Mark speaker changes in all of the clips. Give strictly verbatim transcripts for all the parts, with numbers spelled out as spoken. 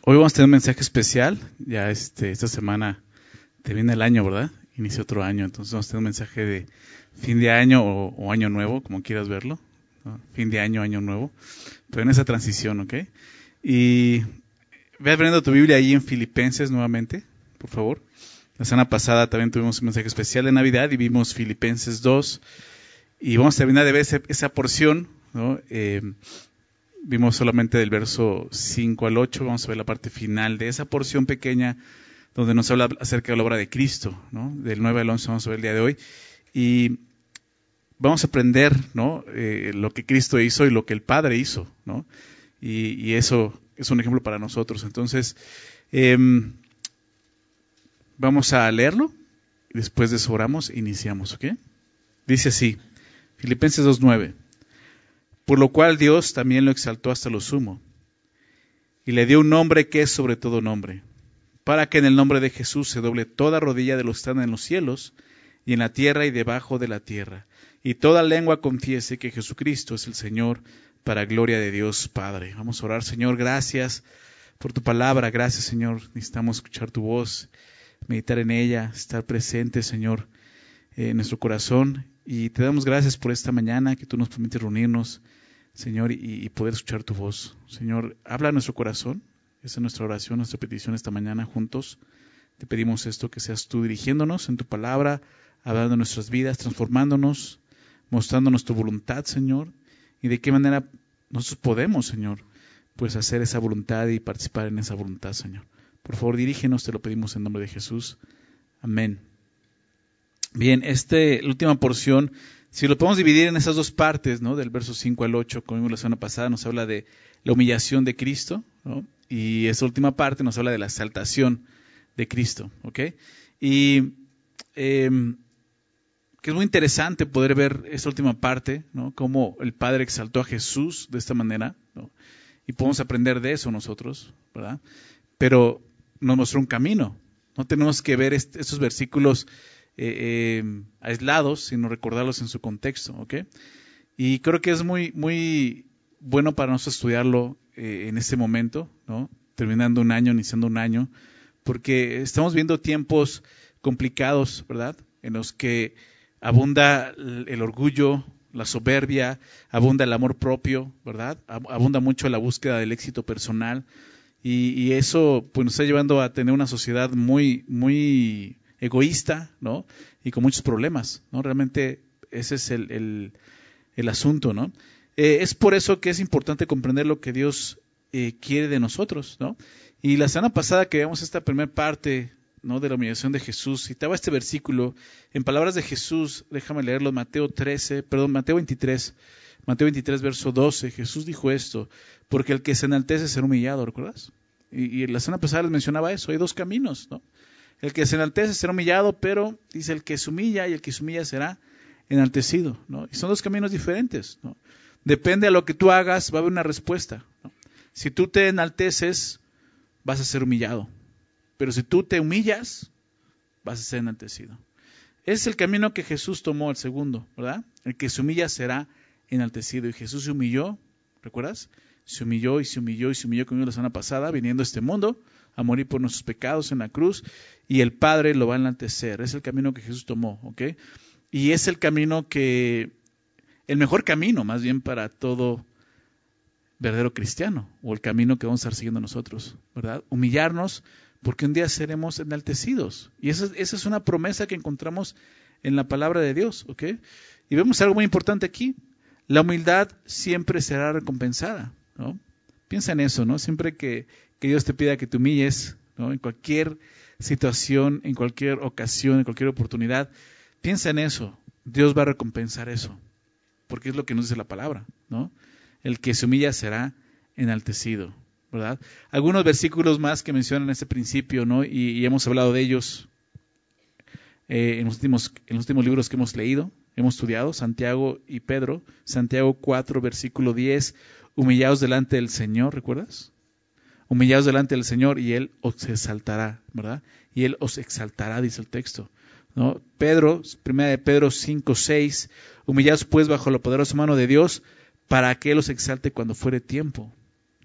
Speaker 1: Hoy vamos a tener un mensaje especial. Ya este, esta semana termina el año, ¿verdad? Inicia otro año. Entonces vamos a tener un mensaje de fin de año o, o año nuevo, como quieras verlo, ¿no? Fin de año, año nuevo. Pero en esa transición, ¿ok? Y ve abriendo tu Biblia ahí en Filipenses nuevamente, por favor. La semana pasada también tuvimos un mensaje especial de Navidad y vimos Filipenses dos. Y vamos a terminar de ver esa, esa porción, ¿no? Eh, Vimos solamente del verso cinco al ocho, vamos a ver la parte final de esa porción pequeña donde nos habla acerca de la obra de Cristo, ¿no? Del nueve al once vamos a ver el día de hoy. Y vamos a aprender, ¿no? Eh, lo que Cristo hizo y lo que el Padre hizo, ¿no? Y, y eso es un ejemplo para nosotros. Entonces, eh, vamos a leerlo y después de eso oramos e iniciamos, ¿ok? Dice así, Filipenses dos nueve. Por lo cual Dios también lo exaltó hasta lo sumo, y le dio un nombre que es sobre todo nombre, para que en el nombre de Jesús se doble toda rodilla de los que están en los cielos, y en la tierra y debajo de la tierra, y toda lengua confiese que Jesucristo es el Señor, para gloria de Dios Padre. Vamos a orar. Señor, gracias por tu palabra, gracias Señor, necesitamos escuchar tu voz, meditar en ella, estar presente Señor, en nuestro corazón, y te damos gracias por esta mañana que tú nos permites reunirnos, Señor, y, y poder escuchar tu voz. Señor, habla a nuestro corazón. Esa es nuestra oración, nuestra petición esta mañana juntos. Te pedimos esto, que seas tú dirigiéndonos en tu palabra, hablando de nuestras vidas, transformándonos, mostrándonos tu voluntad, Señor, y de qué manera nosotros podemos, Señor, pues hacer esa voluntad y participar en esa voluntad, Señor. Por favor, dirígenos, te lo pedimos en nombre de Jesús. Amén. Bien, este, la última porción, si lo podemos dividir en esas dos partes, ¿no? Del verso cinco al ocho, como vimos la semana pasada, nos habla de la humillación de Cristo, ¿no? Y esa última parte nos habla de la exaltación de Cristo, ¿ok? Y eh, que es muy interesante poder ver esa última parte, ¿no? Cómo el Padre exaltó a Jesús de esta manera, ¿no? Y podemos aprender de eso nosotros, ¿verdad? Pero nos mostró un camino. No tenemos que ver est- estos versículos Eh, eh, aislados, sino recordarlos en su contexto, ¿ok? Y creo que es muy, muy bueno para nosotros estudiarlo eh, en este momento, ¿no? Terminando un año, iniciando un año, porque estamos viendo tiempos complicados, ¿verdad? En los que abunda el orgullo, la soberbia, abunda el amor propio, ¿verdad? Abunda mucho la búsqueda del éxito personal, y, y eso pues nos está llevando a tener una sociedad muy, muy egoísta, ¿no? Y con muchos problemas, ¿no? Realmente ese es el, el, el asunto, ¿no? Eh, es por eso que es importante comprender lo que Dios eh, quiere de nosotros, ¿no? Y la semana pasada que vimos esta primera parte, ¿no? De la humillación de Jesús, citaba este versículo en palabras de Jesús, déjame leerlo, Mateo trece, perdón, Mateo veintitrés, Mateo veintitrés, verso doce, Jesús dijo esto, porque el que se enaltece será humillado, ¿recuerdas? Y, y la semana pasada les mencionaba eso, hay dos caminos, ¿no? El que se enaltece será humillado, pero dice el que se humilla y el que se humilla será enaltecido, ¿no? Y son dos caminos diferentes, ¿no? Depende de lo que tú hagas, va a haber una respuesta, ¿no? Si tú te enalteces, vas a ser humillado. Pero si tú te humillas, vas a ser enaltecido. Ese es el camino que Jesús tomó, el segundo, ¿verdad? El que se humilla será enaltecido. Y Jesús se humilló, ¿recuerdas? Se humilló y se humilló y se humilló conmigo la semana pasada, viniendo a este mundo a morir por nuestros pecados en la cruz, y el Padre lo va a enaltecer. Es el camino que Jesús tomó, ¿ok? Y es el camino que, el mejor camino más bien para todo verdadero cristiano, o el camino que vamos a estar siguiendo nosotros, ¿verdad? Humillarnos, porque un día seremos enaltecidos. Y esa, esa es una promesa que encontramos en la palabra de Dios, ¿ok? Y vemos algo muy importante aquí. La humildad siempre será recompensada, ¿no? Piensa en eso, ¿no? Siempre que, que Dios te pida que te humilles, ¿no? En cualquier situación, en cualquier ocasión, en cualquier oportunidad, piensa en eso. Dios va a recompensar eso, porque es lo que nos dice la palabra, ¿no? El que se humilla será enaltecido, ¿verdad? Algunos versículos más que mencionan este principio, ¿no? Y, y hemos hablado de ellos eh, en los últimos, en los últimos libros que hemos leído, hemos estudiado, Santiago y Pedro. Santiago cuatro, versículo diez, humillaos delante del Señor, ¿recuerdas? Humillaos delante del Señor y Él os exaltará, ¿verdad? Y Él os exaltará, dice el texto, ¿no? Pedro, primera de Pedro cinco, seis, humillaos pues bajo la poderosa mano de Dios para que Él os exalte cuando fuere tiempo.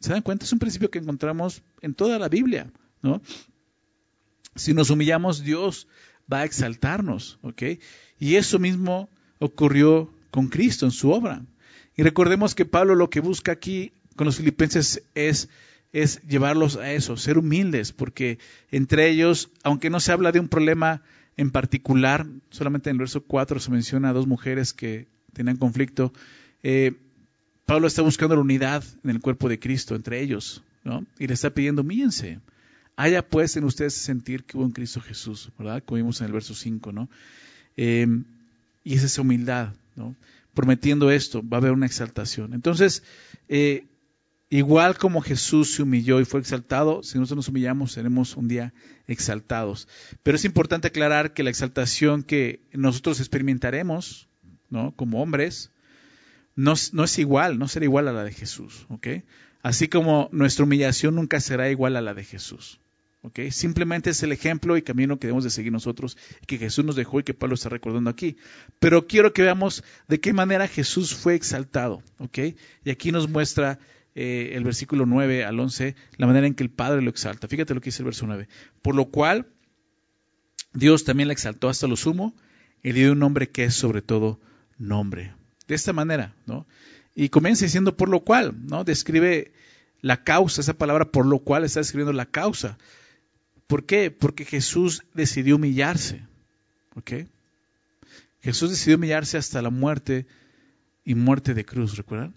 Speaker 1: ¿Se dan cuenta? Es un principio que encontramos en toda la Biblia, ¿no? Si nos humillamos, Dios va a exaltarnos, ¿ok? Y eso mismo ocurrió con Cristo en su obra. Y recordemos que Pablo lo que busca aquí con los filipenses es, es llevarlos a eso, ser humildes, porque entre ellos, aunque no se habla de un problema en particular, solamente en el verso cuatro se menciona a dos mujeres que tenían conflicto, eh, Pablo está buscando la unidad en el cuerpo de Cristo entre ellos, ¿no? Y le está pidiendo, humíllense. Haya pues en ustedes sentir que hubo en Cristo Jesús, ¿verdad? Como vimos en el verso cinco, ¿no? Eh, y es esa humildad, ¿no? Prometiendo esto, va a haber una exaltación. Entonces, eh, igual como Jesús se humilló y fue exaltado, si nosotros nos humillamos, seremos un día exaltados. Pero es importante aclarar que la exaltación que nosotros experimentaremos, ¿no? Como hombres, no, no es igual, no será igual a la de Jesús, ¿ok? Así como nuestra humillación nunca será igual a la de Jesús. ¿Okay? Simplemente es el ejemplo y camino que debemos de seguir nosotros, que Jesús nos dejó y que Pablo está recordando aquí. Pero quiero que veamos de qué manera Jesús fue exaltado. ¿Okay? Y aquí nos muestra eh, el versículo nueve al once, la manera en que el Padre lo exalta. Fíjate lo que dice el verso nueve. Por lo cual, Dios también le exaltó hasta lo sumo y le dio un nombre que es sobre todo nombre. De esta manera, ¿no? Y comienza diciendo por lo cual, ¿no? Describe la causa, esa palabra por lo cual está describiendo la causa. ¿Por qué? Porque Jesús decidió humillarse. ¿Okay? Jesús decidió humillarse hasta la muerte y muerte de cruz, ¿recuerdan?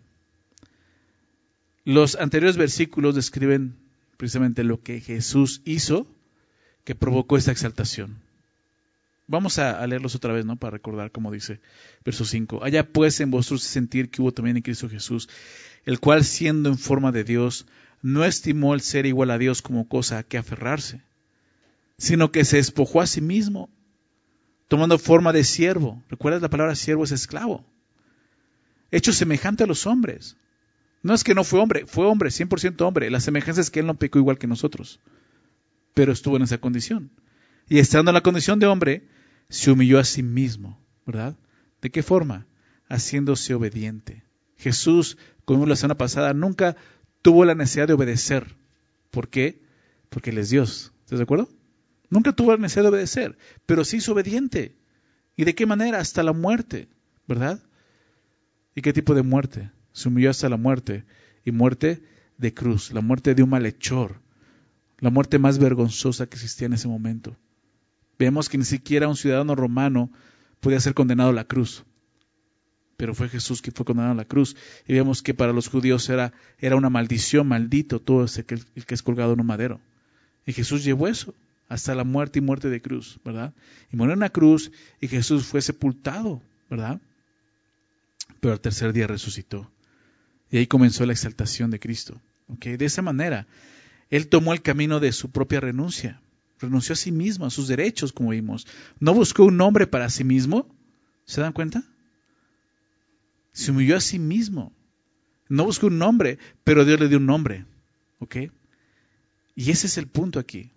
Speaker 1: Los anteriores versículos describen precisamente lo que Jesús hizo que provocó esta exaltación. Vamos a, a leerlos otra vez, ¿no? Para recordar cómo dice verso cinco. Allá pues en vosotros sentir que hubo también en Cristo Jesús, el cual siendo en forma de Dios, no estimó el ser igual a Dios como cosa a que aferrarse, sino que se despojó a sí mismo, tomando forma de siervo. ¿Recuerdas la palabra siervo? Es esclavo. Hecho semejante a los hombres. No es que no fue hombre, fue hombre, cien por ciento hombre. La semejanza es que él no pecó igual que nosotros, pero estuvo en esa condición. Y estando en la condición de hombre, se humilló a sí mismo, ¿verdad? ¿De qué forma? Haciéndose obediente. Jesús, como vimos la semana pasada, nunca tuvo la necesidad de obedecer. ¿Por qué? Porque Él es Dios. ¿Estás de acuerdo? Nunca tuvo la necesidad de obedecer, pero sí hizo obediente. ¿Y de qué manera? Hasta la muerte, ¿verdad? ¿Y qué tipo de muerte? Se humilló hasta la muerte. Y muerte de cruz, la muerte de un malhechor, la muerte más vergonzosa que existía en ese momento. Vemos que ni siquiera un ciudadano romano podía ser condenado a la cruz. Pero fue Jesús que fue condenado a la cruz. Y vemos que para los judíos era, era una maldición, maldito todo ese que, el que es colgado en un madero. Y Jesús llevó eso hasta la muerte y muerte de cruz, ¿verdad? Y murió en la cruz y Jesús fue sepultado, ¿verdad? Pero al tercer día resucitó. Y ahí comenzó la exaltación de Cristo. ¿Okay? De esa manera, Él tomó el camino de su propia renuncia. Renunció a sí mismo, a sus derechos, como vimos. No buscó un nombre para sí mismo. ¿Se dan cuenta? Se humilló a sí mismo. No buscó un nombre, pero Dios le dio un nombre. ¿Ok? Y ese es el punto aquí.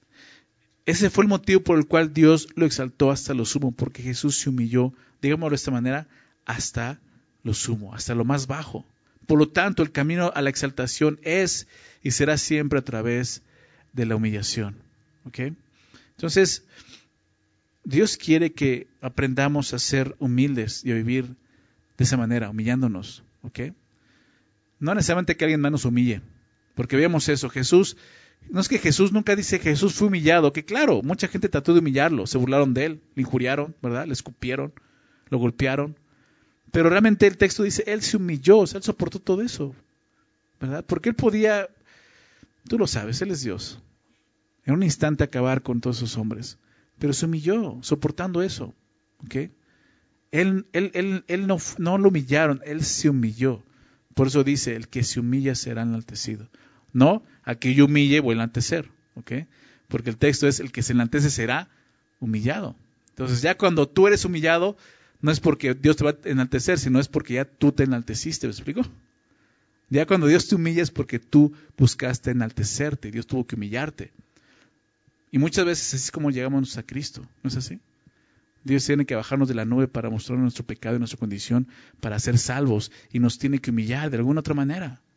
Speaker 1: Ese fue el motivo por el cual Dios lo exaltó hasta lo sumo, porque Jesús se humilló, digámoslo de esta manera, hasta lo sumo, hasta lo más bajo. Por lo tanto, el camino a la exaltación es y será siempre a través de la humillación. ¿Okay? Entonces, Dios quiere que aprendamos a ser humildes y a vivir de esa manera, humillándonos. ¿Okay? No necesariamente que alguien más nos humille, porque veamos eso. Jesús, no es que Jesús nunca dice Jesús fue humillado, que claro, mucha gente trató de humillarlo, se burlaron de él, le injuriaron, ¿verdad? Le escupieron, lo golpearon. Pero realmente el texto dice, Él se humilló, o sea, Él soportó todo eso, ¿verdad? Porque Él podía, tú lo sabes, Él es Dios, en un instante acabar con todos esos hombres, pero se humilló, soportando eso, ¿ok? Él, él, él, él no, no lo humillaron, Él se humilló. Por eso dice, el que se humilla será enaltecido. No, a que yo humille voy a enaltecer, ¿ok? Porque el texto es, el que se enaltece será humillado. Entonces ya cuando tú eres humillado, no es porque Dios te va a enaltecer, sino es porque ya tú te enalteciste, ¿me explico? Ya cuando Dios te humilla es porque tú buscaste enaltecerte, y Dios tuvo que humillarte. Y muchas veces así es como llegamos a Cristo, ¿no es así? Dios tiene que bajarnos de la nube para mostrar nuestro pecado y nuestra condición, para ser salvos, y nos tiene que humillar de alguna otra manera.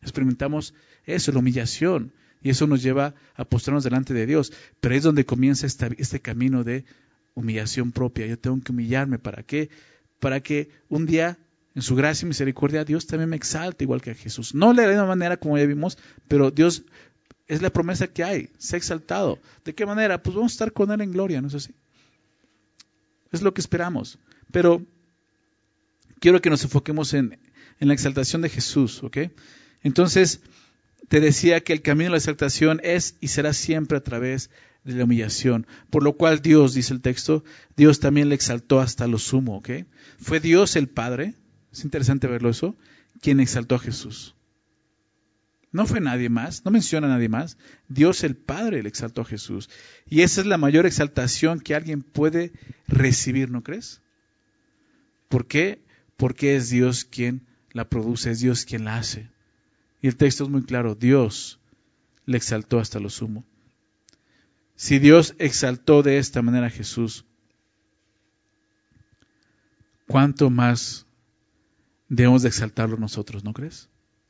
Speaker 1: Experimentamos eso, la humillación. Y eso nos lleva a postrarnos delante de Dios. Pero es donde comienza esta, este camino de humillación propia. Yo tengo que humillarme. ¿Para qué? Para que un día, en su gracia y misericordia, Dios también me exalte igual que a Jesús. No de la misma manera como ya vimos, pero Dios es la promesa que hay. Se ha exaltado. ¿De qué manera? Pues vamos a estar con Él en gloria, ¿no es así? Es lo que esperamos. Pero quiero que nos enfoquemos en, en la exaltación de Jesús, ¿ok? Entonces, te decía que el camino de la exaltación es y será siempre a través de la humillación. Por lo cual Dios, dice el texto, Dios también le exaltó hasta lo sumo, ¿ok? Fue Dios el Padre, es interesante verlo eso, quien exaltó a Jesús. No fue nadie más, no menciona a nadie más. Dios el Padre le exaltó a Jesús. Y esa es la mayor exaltación que alguien puede recibir, ¿no crees? ¿Por qué? Porque es Dios quien la produce, es Dios quien la hace. Y el texto es muy claro, Dios le exaltó hasta lo sumo. Si Dios exaltó de esta manera a Jesús, ¿cuánto más debemos de exaltarlo nosotros, no crees?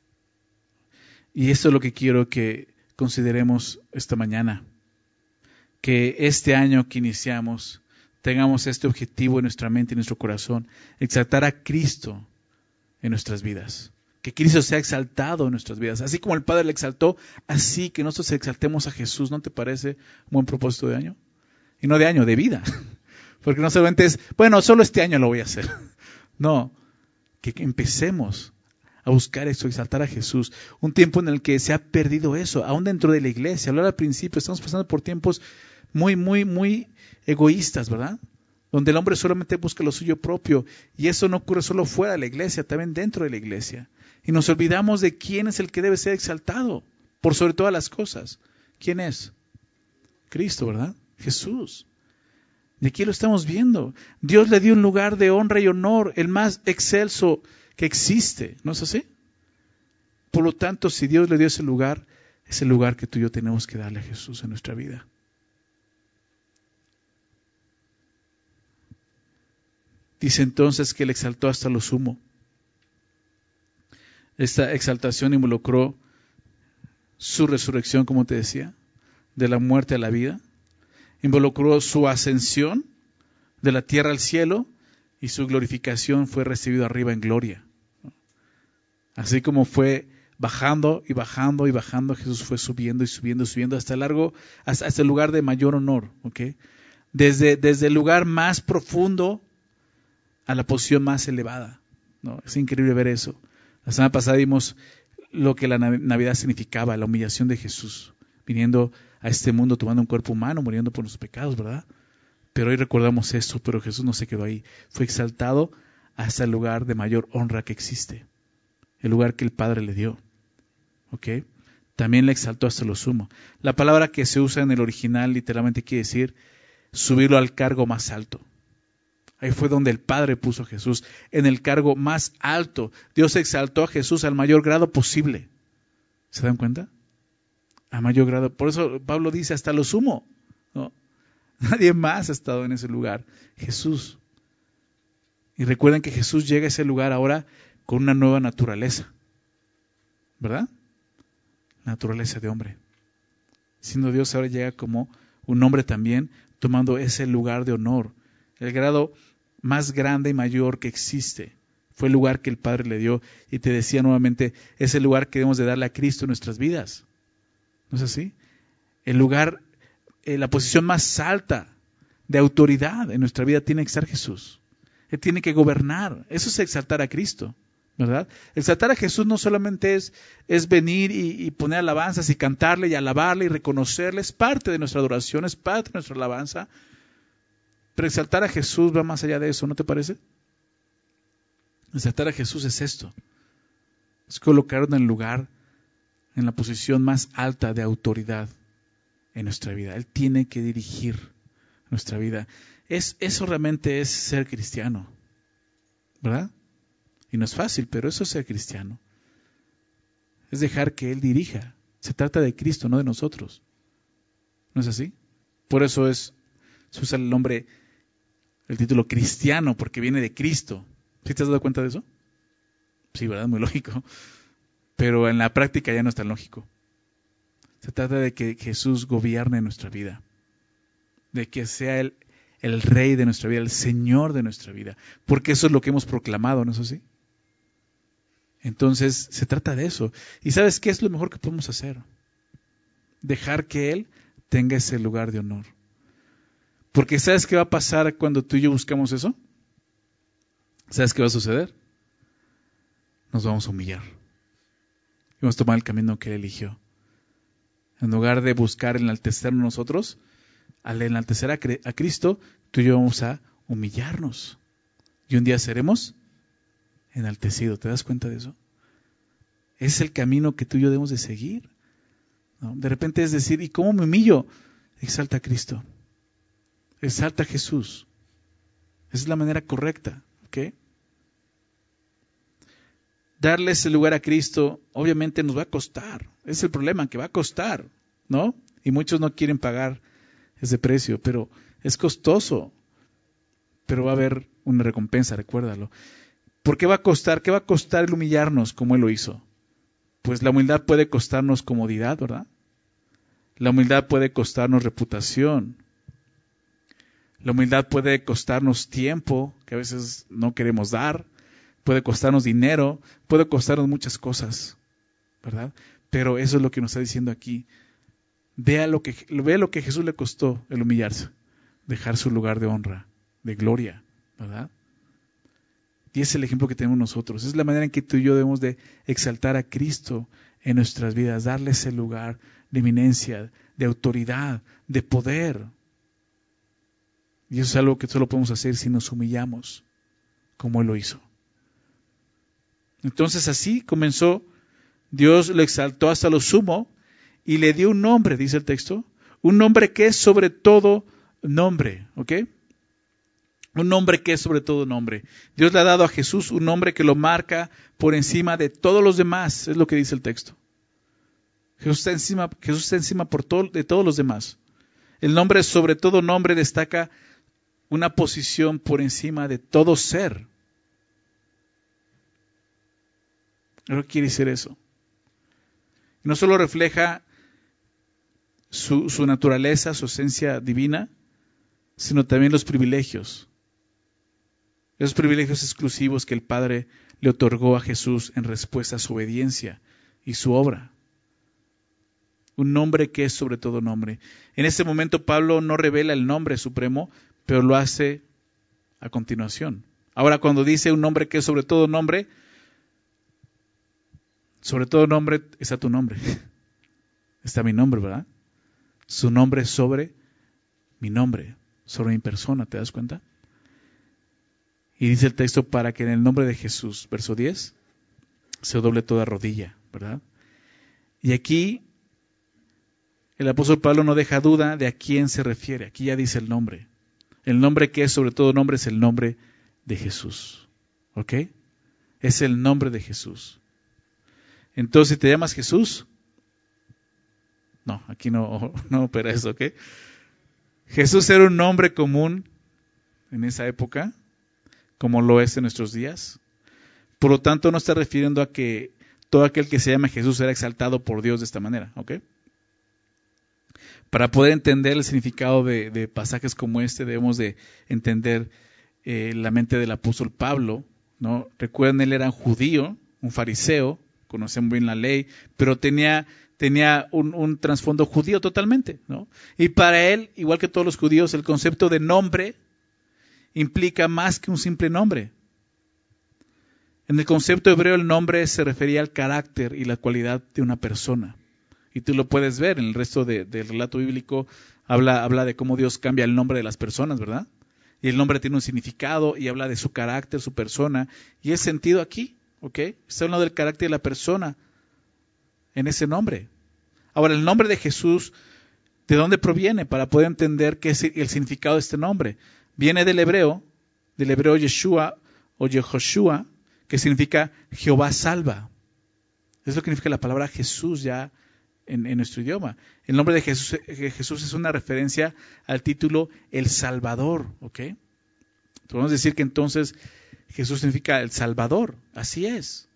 Speaker 1: Y esto es lo que quiero que consideremos esta mañana. Que este año que iniciamos tengamos este objetivo en nuestra mente y en nuestro corazón, exaltar a Cristo en nuestras vidas. Que Cristo sea exaltado en nuestras vidas. Así como el Padre le exaltó, así que nosotros exaltemos a Jesús. ¿No te parece un buen propósito de año? Y no de año, de vida. Porque no solamente es, bueno, solo este año lo voy a hacer. No, que empecemos a buscar eso, exaltar a Jesús. Un tiempo en el que se ha perdido eso, aún dentro de la iglesia. Hablar al principio, estamos pasando por tiempos muy, muy, muy egoístas, ¿verdad? Donde el hombre solamente busca lo suyo propio. Y eso no ocurre solo fuera de la iglesia, también dentro de la iglesia. Y nos olvidamos de quién es el que debe ser exaltado, por sobre todas las cosas. ¿Quién es? Cristo, ¿verdad? Jesús. Y aquí lo estamos viendo. Dios le dio un lugar de honra y honor, el más excelso que existe. ¿No es así? Por lo tanto, si Dios le dio ese lugar, es el lugar que tú y yo tenemos que darle a Jesús en nuestra vida. Dice entonces que le exaltó hasta lo sumo. Esta exaltación involucró su resurrección, como te decía, de la muerte a la vida. Involucró su ascensión de la tierra al cielo y su glorificación fue recibido arriba en gloria. Así como fue bajando y bajando y bajando, Jesús fue subiendo y subiendo y subiendo hasta el largo, hasta, hasta el lugar de mayor honor. ¿Okay? Desde, desde el lugar más profundo a la posición más elevada. ¿No? Es increíble ver eso. La semana pasada vimos lo que la Navidad significaba, la humillación de Jesús, viniendo a este mundo tomando un cuerpo humano, muriendo por los pecados, ¿verdad? Pero hoy recordamos esto, pero Jesús no se quedó ahí. Fue exaltado hasta el lugar de mayor honra que existe, el lugar que el Padre le dio. ¿Ok? También le exaltó hasta lo sumo. La palabra que se usa en el original literalmente quiere decir subirlo al cargo más alto. Ahí fue donde el Padre puso a Jesús, en el cargo más alto. Dios exaltó a Jesús al mayor grado posible. ¿Se dan cuenta? A mayor grado. Por eso Pablo dice hasta lo sumo. ¿No? Nadie más ha estado en ese lugar. Jesús. Y recuerden que Jesús llega a ese lugar ahora con una nueva naturaleza. ¿Verdad? Naturaleza de hombre. Siendo Dios ahora llega como un hombre también, tomando ese lugar de honor. El grado más grande y mayor que existe. Fue el lugar que el Padre le dio. Y te decía nuevamente, es el lugar que debemos de darle a Cristo en nuestras vidas. ¿No es así? El lugar, eh, la posición más alta de autoridad en nuestra vida tiene que estar Jesús. Él tiene que gobernar. Eso es exaltar a Cristo, ¿verdad? Exaltar a Jesús no solamente es, es venir y, y poner alabanzas y cantarle y alabarle y reconocerle. Es parte de nuestra adoración, es parte de nuestra alabanza. Pero exaltar a Jesús va más allá de eso, ¿no te parece? Exaltar a Jesús es esto. Es colocarlo en el lugar, en la posición más alta de autoridad en nuestra vida. Él tiene que dirigir nuestra vida. Es, eso realmente es ser cristiano, ¿verdad? Y no es fácil, pero eso es ser cristiano. Es dejar que Él dirija. Se trata de Cristo, no de nosotros. ¿No es así? Por eso es, se usa el nombre, el título cristiano, porque viene de Cristo. ¿Sí te has dado cuenta de eso? Sí, ¿verdad? Muy lógico. pero en la práctica ya no es tan lógico. Se trata de que Jesús gobierne nuestra vida, de que sea el, el Rey de nuestra vida, el Señor de nuestra vida, porque eso es lo que hemos proclamado, ¿no es así? Entonces, se trata de eso. ¿Y sabes qué es lo mejor que podemos hacer? Dejar que Él tenga ese lugar de honor. Porque ¿sabes qué va a pasar cuando tú y yo buscamos eso? ¿Sabes qué va a suceder? Nos vamos a humillar. Vamos a tomar el camino que Él eligió. En lugar de buscar enaltecernos nosotros, al enaltecer a, a Cristo, tú y yo vamos a humillarnos. Y un día seremos enaltecidos. ¿Te das cuenta de eso? Ese es el camino que tú y yo debemos de seguir, ¿no? De repente es decir, ¿y cómo me humillo? Exalta a Cristo. Exalta a Jesús. Esa es la manera correcta, ¿ok? Darle ese lugar a Cristo, obviamente nos va a costar. Es el problema, que va a costar, ¿no? Y muchos no quieren pagar ese precio, pero es costoso. Pero va a haber una recompensa, recuérdalo. ¿Por qué va a costar? ¿Qué va a costar el humillarnos como Él lo hizo? Pues la humildad puede costarnos comodidad, ¿verdad? La humildad puede costarnos reputación. La humildad puede costarnos tiempo, que a veces no queremos dar. Puede costarnos dinero, puede costarnos muchas cosas, ¿verdad? Pero eso es lo que nos está diciendo aquí. Vea lo que, vea lo que a Jesús le costó el humillarse, dejar su lugar de honra, de gloria, ¿verdad? Y ese es el ejemplo que tenemos nosotros. Es la manera en que tú y yo debemos de exaltar a Cristo en nuestras vidas, darle ese lugar de eminencia, de autoridad, de poder. Y eso es algo que solo podemos hacer si nos humillamos, como Él lo hizo. Entonces así comenzó, Dios lo exaltó hasta lo sumo y le dio un nombre, dice el texto, un nombre que es sobre todo nombre, ¿ok? Un nombre que es sobre todo nombre. Dios le ha dado a Jesús un nombre que lo marca por encima de todos los demás, es lo que dice el texto. Jesús está encima, Jesús está encima por todo, de todos los demás. El nombre sobre todo nombre destaca una posición por encima de todo ser. ¿Qué quiere decir eso? No solo refleja su, su naturaleza, su esencia divina, sino también los privilegios. Esos privilegios exclusivos que el Padre le otorgó a Jesús en respuesta a su obediencia y su obra. Un nombre que es sobre todo nombre. En este momento Pablo no revela el nombre supremo, pero lo hace a continuación. Ahora, cuando dice un nombre que es sobre todo nombre, sobre todo nombre está tu nombre. Está mi nombre, ¿verdad? Su nombre es sobre mi nombre, sobre mi persona, ¿te das cuenta? Y dice el texto, para que en el nombre de Jesús, verso diez, se doble toda rodilla, ¿verdad? Y aquí el apóstol Pablo no deja duda de a quién se refiere. Aquí ya dice el nombre. El nombre que es sobre todo nombre es el nombre de Jesús. ¿Ok? Es el nombre de Jesús. Entonces, si te llamas Jesús, no, aquí no, no opera eso, ¿ok? Jesús era un nombre común en esa época, como lo es en nuestros días. Por lo tanto, no está refiriendo a que todo aquel que se llama Jesús era exaltado por Dios de esta manera, ¿ok? Para poder entender el significado de, de pasajes como este, debemos de entender eh, la mente del apóstol Pablo, ¿no? Recuerden, él era un judío, un fariseo, conocía muy bien la ley, pero tenía, tenía un, un trasfondo judío totalmente, ¿no? Y para él, igual que todos los judíos, el concepto de nombre implica más que un simple nombre. En el concepto hebreo, el nombre se refería al carácter y la cualidad de una persona. Y tú lo puedes ver en el resto de, del relato bíblico, habla, habla de cómo Dios cambia el nombre de las personas, ¿verdad? Y el nombre tiene un significado y habla de su carácter, su persona, y es sentido aquí. ¿Ok? Está hablando del carácter de la persona en ese nombre. Ahora, el nombre de Jesús, ¿de dónde proviene? Para poder entender qué es el significado de este nombre. Viene del hebreo, del hebreo Yeshua o Yehoshua, que significa Jehová salva. Es lo que significa la palabra Jesús ya en, en nuestro idioma. El nombre de Jesús, Jesús es una referencia al título El Salvador. ¿Ok? Podemos decir que entonces Jesús significa el Salvador, así es.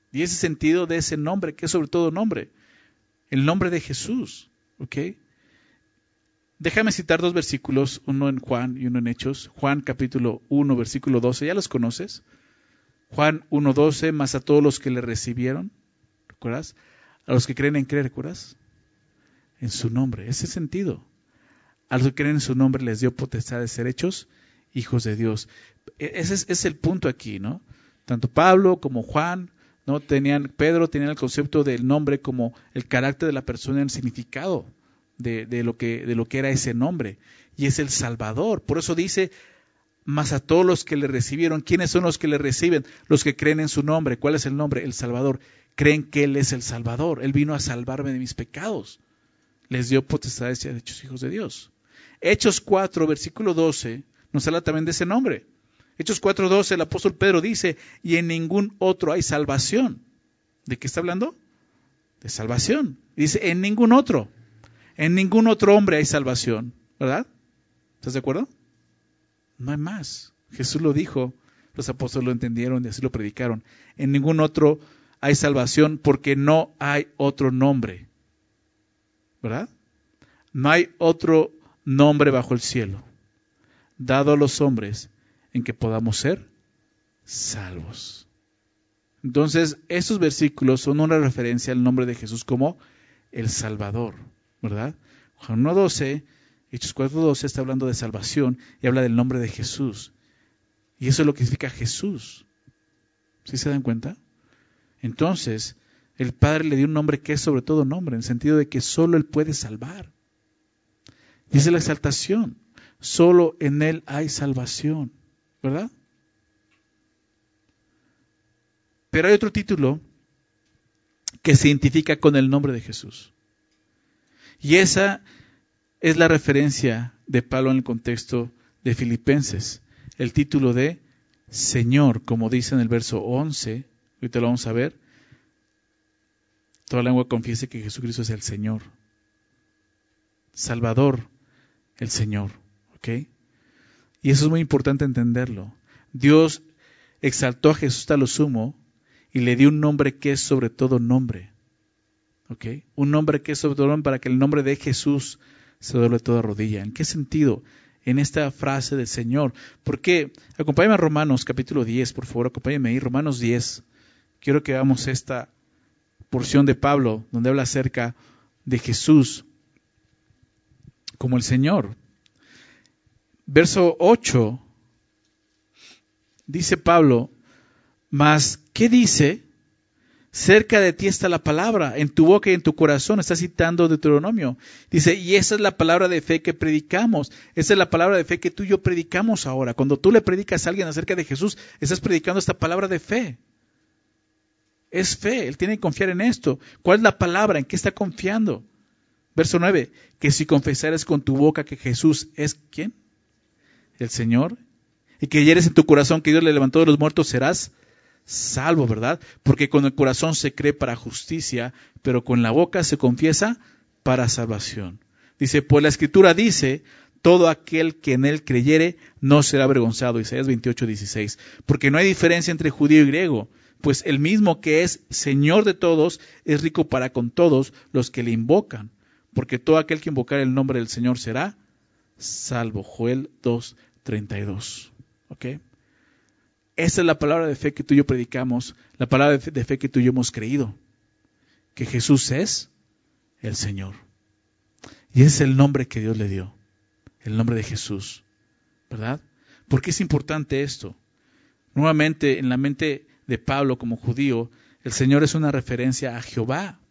Speaker 1: Y ese sentido de ese nombre, que es sobre todo nombre, el nombre de Jesús. ¿Ok? Déjame citar dos versículos, uno en Juan y uno en Hechos. Juan capítulo uno, versículo doce, ¿ya los conoces? Juan uno, doce, más a todos los que le recibieron, ¿recuerdas? A los que creen en creer, ¿recuerdas? En su nombre, ese sentido. A los que creen en su nombre les dio potestad de ser hechos hijos de Dios. Ese es, es el punto aquí, ¿no? Tanto Pablo como Juan, ¿no? Tenían, Pedro tenía el concepto del nombre como el carácter de la persona, el significado de, de, lo que, de lo que era ese nombre. Y es el Salvador. Por eso dice, más a todos los que le recibieron. ¿Quiénes son los que le reciben? Los que creen en su nombre. ¿Cuál es el nombre? El Salvador. Creen que Él es el Salvador. Él vino a salvarme de mis pecados. Les dio potestad de ser hechos hijos de Dios. Hechos cuatro, versículo doce, nos habla también de ese nombre. Hechos cuatro, doce, el apóstol Pedro dice, y en ningún otro hay salvación. ¿De qué está hablando? De salvación. Dice, en ningún otro. En ningún otro hombre hay salvación. ¿Verdad? ¿Estás de acuerdo? No hay más. Jesús lo dijo, los apóstoles lo entendieron y así lo predicaron. En ningún otro hay salvación porque no hay otro nombre. ¿Verdad? No hay otro nombre bajo el cielo dado a los hombres en que podamos ser salvos. Entonces, estos versículos son una referencia al nombre de Jesús como el Salvador, ¿verdad? Juan uno doce, Hechos cuatro doce está hablando de salvación y habla del nombre de Jesús. Y eso es lo que significa Jesús. ¿Sí se dan cuenta? Entonces, el Padre le dio un nombre que es sobre todo nombre, en el sentido de que solo Él puede salvar. Y esa es la exaltación. Solo en Él hay salvación, ¿verdad? Pero hay otro título que se identifica con el nombre de Jesús. Y esa es la referencia de Pablo en el contexto de Filipenses. El título de Señor, como dice en el verso once, ahorita lo vamos a ver. Toda lengua confiese que Jesucristo es el Señor. Salvador, el Señor. ¿Ok? Y eso es muy importante entenderlo. Dios exaltó a Jesús hasta lo sumo y le dio un nombre que es sobre todo nombre. ¿Ok? Un nombre que es sobre todo nombre para que el nombre de Jesús se doble toda rodilla. ¿En qué sentido? En esta frase del Señor. ¿Por qué? Acompáñame a Romanos capítulo diez, por favor, acompáñame ahí. Romanos diez. Quiero que veamos esta porción de Pablo donde habla acerca de Jesús como el Señor. Verso ocho, dice Pablo, mas, ¿qué dice? Cerca de ti está la palabra, en tu boca y en tu corazón. Está citando Deuteronomio. Dice, y esa es la palabra de fe que predicamos. Esa es la palabra de fe que tú y yo predicamos ahora. Cuando tú le predicas a alguien acerca de Jesús, estás predicando esta palabra de fe. Es fe, él tiene que confiar en esto. ¿Cuál es la palabra? ¿En qué está confiando? Verso nueve, que si confesares con tu boca que Jesús es, ¿quién? El Señor, y que creyeres en tu corazón que Dios le levantó de los muertos, serás salvo, ¿verdad? Porque con el corazón se cree para justicia, pero con la boca se confiesa para salvación. Dice, pues la Escritura dice, todo aquel que en él creyere no será avergonzado. Isaías veintiocho, dieciséis. Porque no hay diferencia entre judío y griego, pues el mismo que es Señor de todos es rico para con todos los que le invocan. Porque todo aquel que invocar el nombre del Señor será salvo. Joel dos, treinta y dos. ¿Ok? Esa es la palabra de fe que tú y yo predicamos, la palabra de fe, de fe que tú y yo hemos creído. Que Jesús es el Señor. Y ese es el nombre que Dios le dio. El nombre de Jesús. ¿Verdad? ¿Por qué es importante esto? Nuevamente, en la mente de Pablo como judío, el Señor es una referencia a Jehová.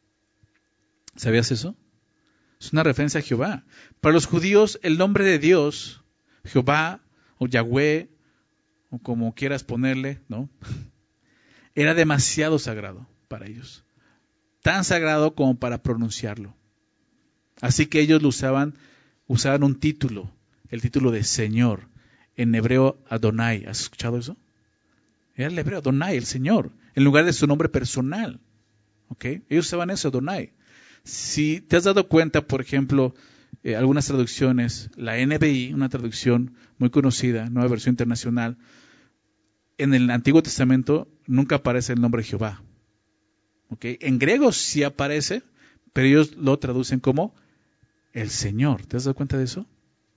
Speaker 1: ¿Sabías eso? Es una referencia a Jehová. Para los judíos, el nombre de Dios, Jehová o Yahweh, o como quieras ponerle, ¿no? Era demasiado sagrado para ellos. Tan sagrado como para pronunciarlo. Así que ellos lo usaban, usaban un título, el título de Señor. En hebreo, Adonai. ¿Has escuchado eso? Era el hebreo, Adonai, el Señor, en lugar de su nombre personal. ¿Ok? Ellos usaban eso, Adonai. Si te has dado cuenta, por ejemplo, eh, algunas traducciones, la N B I, una traducción muy conocida, nueva versión internacional, en el Antiguo Testamento nunca aparece el nombre Jehová. ¿Okay? En griego sí aparece, pero ellos lo traducen como el Señor. ¿Te has dado cuenta de eso?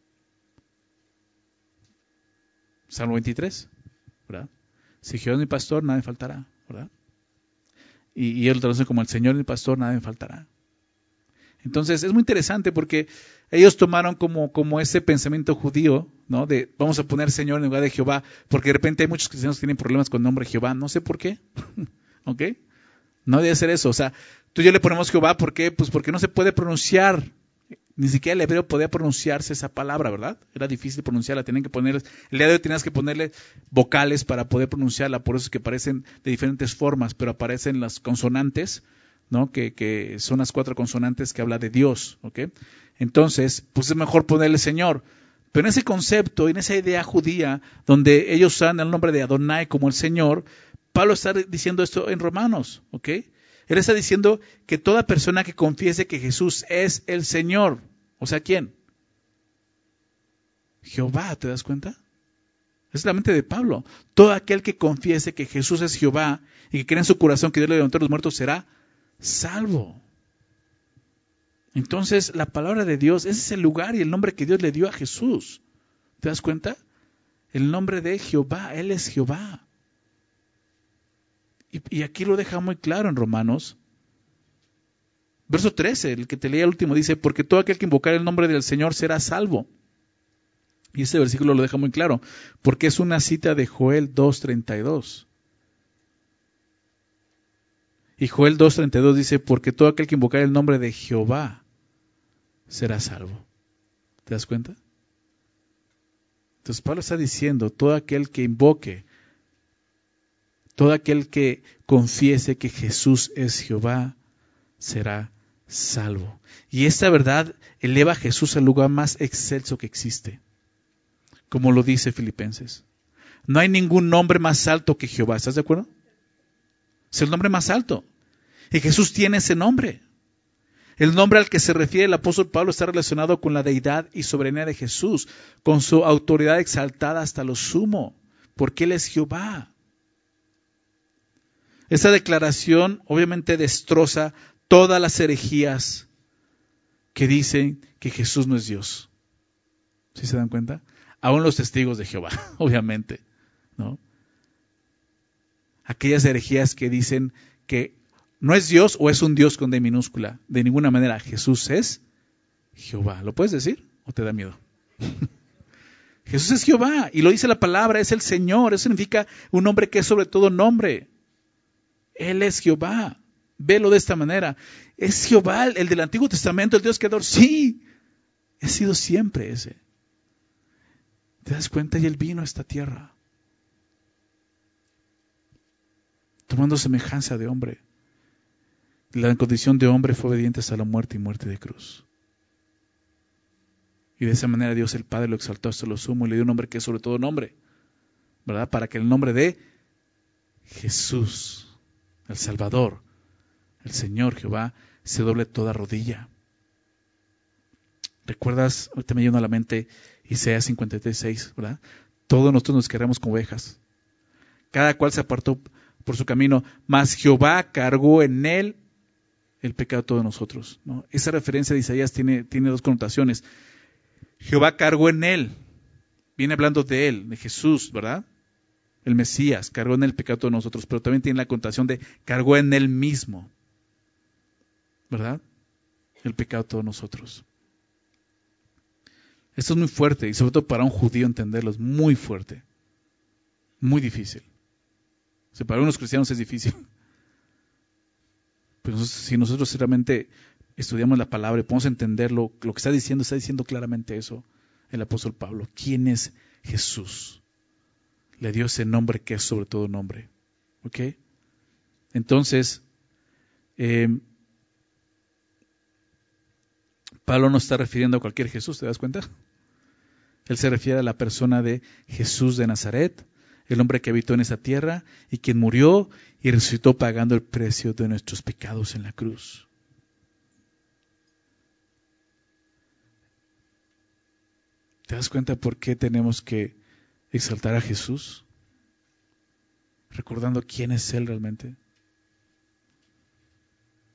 Speaker 1: Salmo veintitrés, ¿verdad? Si Jehová es mi pastor, nada me faltará, ¿verdad? Y, y ellos lo traducen como el Señor es mi pastor, nada me faltará. Entonces es muy interesante porque ellos tomaron como, como ese pensamiento judío, ¿no? De vamos a poner Señor en lugar de Jehová, porque de repente hay muchos cristianos que tienen problemas con el nombre Jehová, no sé por qué, ¿ok? No debe ser eso, o sea, tú y yo le ponemos Jehová, ¿por qué? Pues porque no se puede pronunciar, ni siquiera el hebreo podía pronunciarse esa palabra, ¿verdad? Era difícil pronunciarla, tenían que poner, el día de hoy tenías que ponerle vocales para poder pronunciarla, por eso es que aparecen de diferentes formas, pero aparecen las consonantes, ¿no? Que, que son las cuatro consonantes que habla de Dios, ¿ok? Entonces, pues es mejor ponerle Señor. Pero en ese concepto, en esa idea judía, donde ellos usan el nombre de Adonai como el Señor, Pablo está diciendo esto en Romanos, ¿ok? Él está diciendo que toda persona que confiese que Jesús es el Señor, o sea, ¿quién? Jehová, ¿te das cuenta? Es la mente de Pablo. Todo aquel que confiese que Jesús es Jehová y que cree en su corazón que Dios le levantó a los muertos será salvo. Entonces, la palabra de Dios, ese es el lugar y el nombre que Dios le dio a Jesús. ¿Te das cuenta? El nombre de Jehová, Él es Jehová. Y, y aquí lo deja muy claro en Romanos. Verso trece, el que te leía el último, dice, porque todo aquel que invocar el nombre del Señor será salvo. Y este versículo lo deja muy claro, porque es una cita de Joel dos treinta y dos. Y Joel dos treinta y dos dice, porque todo aquel que invocar el nombre de Jehová será salvo. ¿Te das cuenta? Entonces Pablo está diciendo, todo aquel que invoque, todo aquel que confiese que Jesús es Jehová, será salvo. Y esta verdad eleva a Jesús al lugar más excelso que existe, como lo dice Filipenses. No hay ningún nombre más alto que Jehová, ¿estás de acuerdo? Es el nombre más alto. Y Jesús tiene ese nombre. El nombre al que se refiere el apóstol Pablo está relacionado con la deidad y soberanía de Jesús, con su autoridad exaltada hasta lo sumo, porque Él es Jehová. Esta declaración obviamente destroza todas las herejías que dicen que Jesús no es Dios. ¿Sí se dan cuenta? Aún los testigos de Jehová, obviamente, ¿no? Aquellas herejías que dicen que no es Dios o es un Dios con D minúscula. De ninguna manera, Jesús es Jehová. ¿Lo puedes decir o te da miedo? Jesús es Jehová y lo dice la palabra, es el Señor. Eso significa un nombre que es sobre todo nombre. Él es Jehová. Velo de esta manera. ¿Es Jehová el del Antiguo Testamento, el Dios creador? Sí, he sido siempre ese. ¿Te das cuenta? Y Él vino a esta tierra, tomando semejanza de hombre. La condición de hombre fue obediente hasta la muerte y muerte de cruz. Y de esa manera Dios el Padre lo exaltó hasta lo sumo y le dio un nombre que es sobre todo nombre, ¿verdad? Para que el nombre de Jesús, el Salvador, el Señor Jehová, se doble toda rodilla. ¿Recuerdas? Ahorita me llenó a la mente Isaías cincuenta y tres, seis, ¿verdad? Todos nosotros nos queremos como ovejas. Cada cual se apartó por su camino, mas Jehová cargó en él el pecado de todos nosotros, ¿no? Esa referencia de Isaías tiene, tiene dos connotaciones. Jehová cargó en él, viene hablando de él, de Jesús, ¿verdad? El Mesías cargó en él el pecado de todos nosotros, pero también tiene la connotación de cargó en él mismo, ¿verdad? El pecado de todos nosotros. Esto es muy fuerte y sobre todo para un judío entenderlo es muy fuerte, muy difícil. O sea, para unos cristianos es difícil. Pero si nosotros realmente estudiamos la palabra y podemos entenderlo, lo que está diciendo, está diciendo claramente eso el apóstol Pablo. ¿Quién es Jesús? Le dio ese nombre que es sobre todo nombre. ¿Ok? Entonces, eh, Pablo no está refiriendo a cualquier Jesús, ¿te das cuenta? Él se refiere a la persona de Jesús de Nazaret, el hombre que habitó en esa tierra y quien murió y resucitó pagando el precio de nuestros pecados en la cruz. ¿Te das cuenta por qué tenemos que exaltar a Jesús? Recordando quién es Él realmente.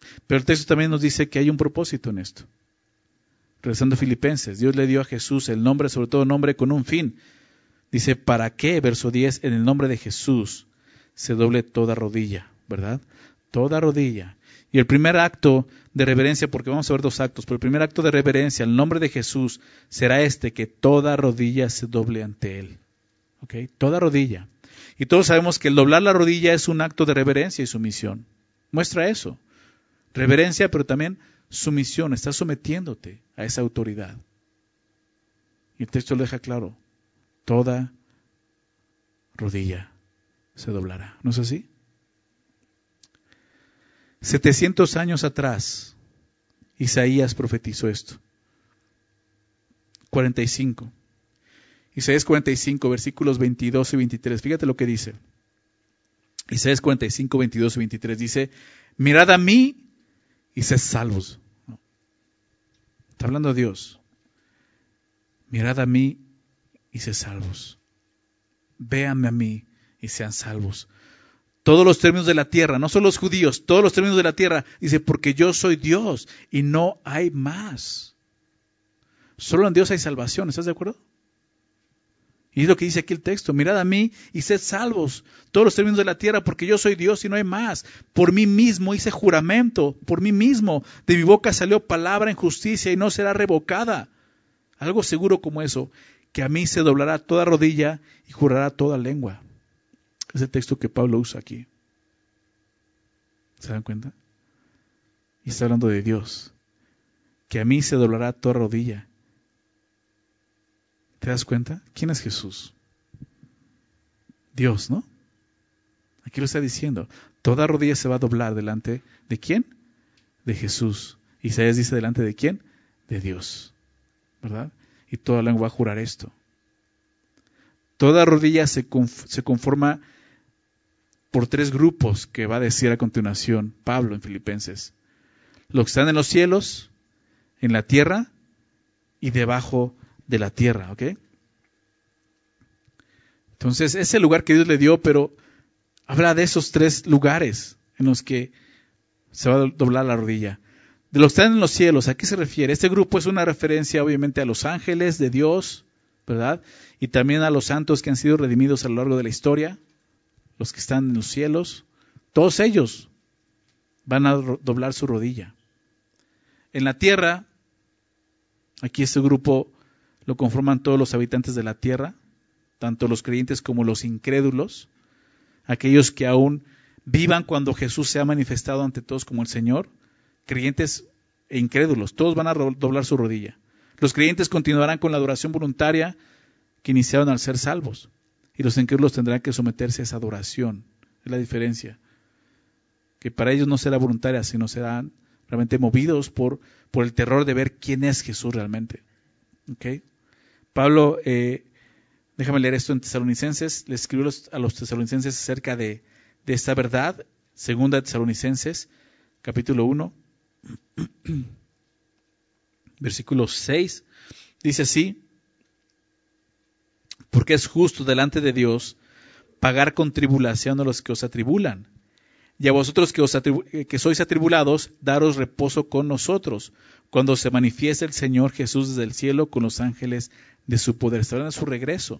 Speaker 1: Pero el texto también nos dice que hay un propósito en esto. Regresando a Filipenses, Dios le dio a Jesús el nombre, sobre todo nombre con un fin. Dice, ¿para qué? Verso diez, en el nombre de Jesús se doble toda rodilla, ¿verdad? Toda rodilla. Y el primer acto de reverencia, porque vamos a ver dos actos, pero el primer acto de reverencia al nombre de Jesús será este, que toda rodilla se doble ante Él. ¿Ok? Toda rodilla. Y todos sabemos que el doblar la rodilla es un acto de reverencia y sumisión. Muestra eso. Reverencia, pero también sumisión. Estás sometiéndote a esa autoridad. Y el texto lo deja claro. Toda rodilla se doblará. ¿No es así? setecientos años atrás, Isaías profetizó esto. cuarenta y cinco. Isaías cuarenta y cinco, versículos veintidós y veintitrés. Fíjate lo que dice. Isaías cuarenta y cinco, veintidós y veintitrés. Dice, mirad a mí y sed salvos. No. Está hablando Dios. Mirad a mí y sed salvos. Véanme a mí y sean salvos. Todos los términos de la tierra, no solo los judíos, todos los términos de la tierra, dice, porque yo soy Dios y no hay más. Solo en Dios hay salvación, ¿estás de acuerdo? Y es lo que dice aquí el texto, mirad a mí y sed salvos, todos los términos de la tierra, porque yo soy Dios y no hay más. Por mí mismo hice juramento, por mí mismo, de mi boca salió palabra en justicia y no será revocada. Algo seguro como eso, que a mí se doblará toda rodilla y jurará toda lengua. Es el texto que Pablo usa aquí. ¿Se dan cuenta? Y está hablando de Dios. Que a mí se doblará toda rodilla. ¿Te das cuenta? ¿Quién es Jesús? Dios, ¿no? Aquí lo está diciendo. Toda rodilla se va a doblar delante ¿de quién? De Jesús. Isaías dice delante ¿de quién? De Dios. ¿Verdad? Y toda lengua va a jurar esto. Toda rodilla se, conf- se conforma por tres grupos que va a decir a continuación Pablo en Filipenses. Los que están en los cielos, en la tierra y debajo de la tierra, ¿ok? Entonces, es el lugar que Dios le dio, pero habla de esos tres lugares en los que se va a doblar la rodilla. De los que están en los cielos, ¿a qué se refiere? Este grupo es una referencia obviamente a los ángeles de Dios, ¿verdad? Y también a los santos que han sido redimidos a lo largo de la historia. Los que están en los cielos, todos ellos van a doblar su rodilla. En la tierra, aquí este grupo lo conforman todos los habitantes de la tierra, tanto los creyentes como los incrédulos, aquellos que aún vivan cuando Jesús se ha manifestado ante todos como el Señor, creyentes e incrédulos, todos van a doblar su rodilla. Los creyentes continuarán con la adoración voluntaria que iniciaron al ser salvos. Y los incrédulos tendrán que someterse a esa adoración. Es la diferencia. Que para ellos no será voluntaria, sino serán realmente movidos por, por el terror de ver quién es Jesús realmente. ¿Okay? Pablo, eh, déjame leer esto en Tesalonicenses, le escribió a los tesalonicenses acerca de, de esta verdad. Segunda de Tesalonicenses, capítulo uno, versículo seis, dice así. Porque es justo delante de Dios pagar con tribulación a los que os atribulan. Y a vosotros que, os atribu- que sois atribulados, daros reposo con nosotros, cuando se manifieste el Señor Jesús desde el cielo con los ángeles de su poder. Estarán a su regreso.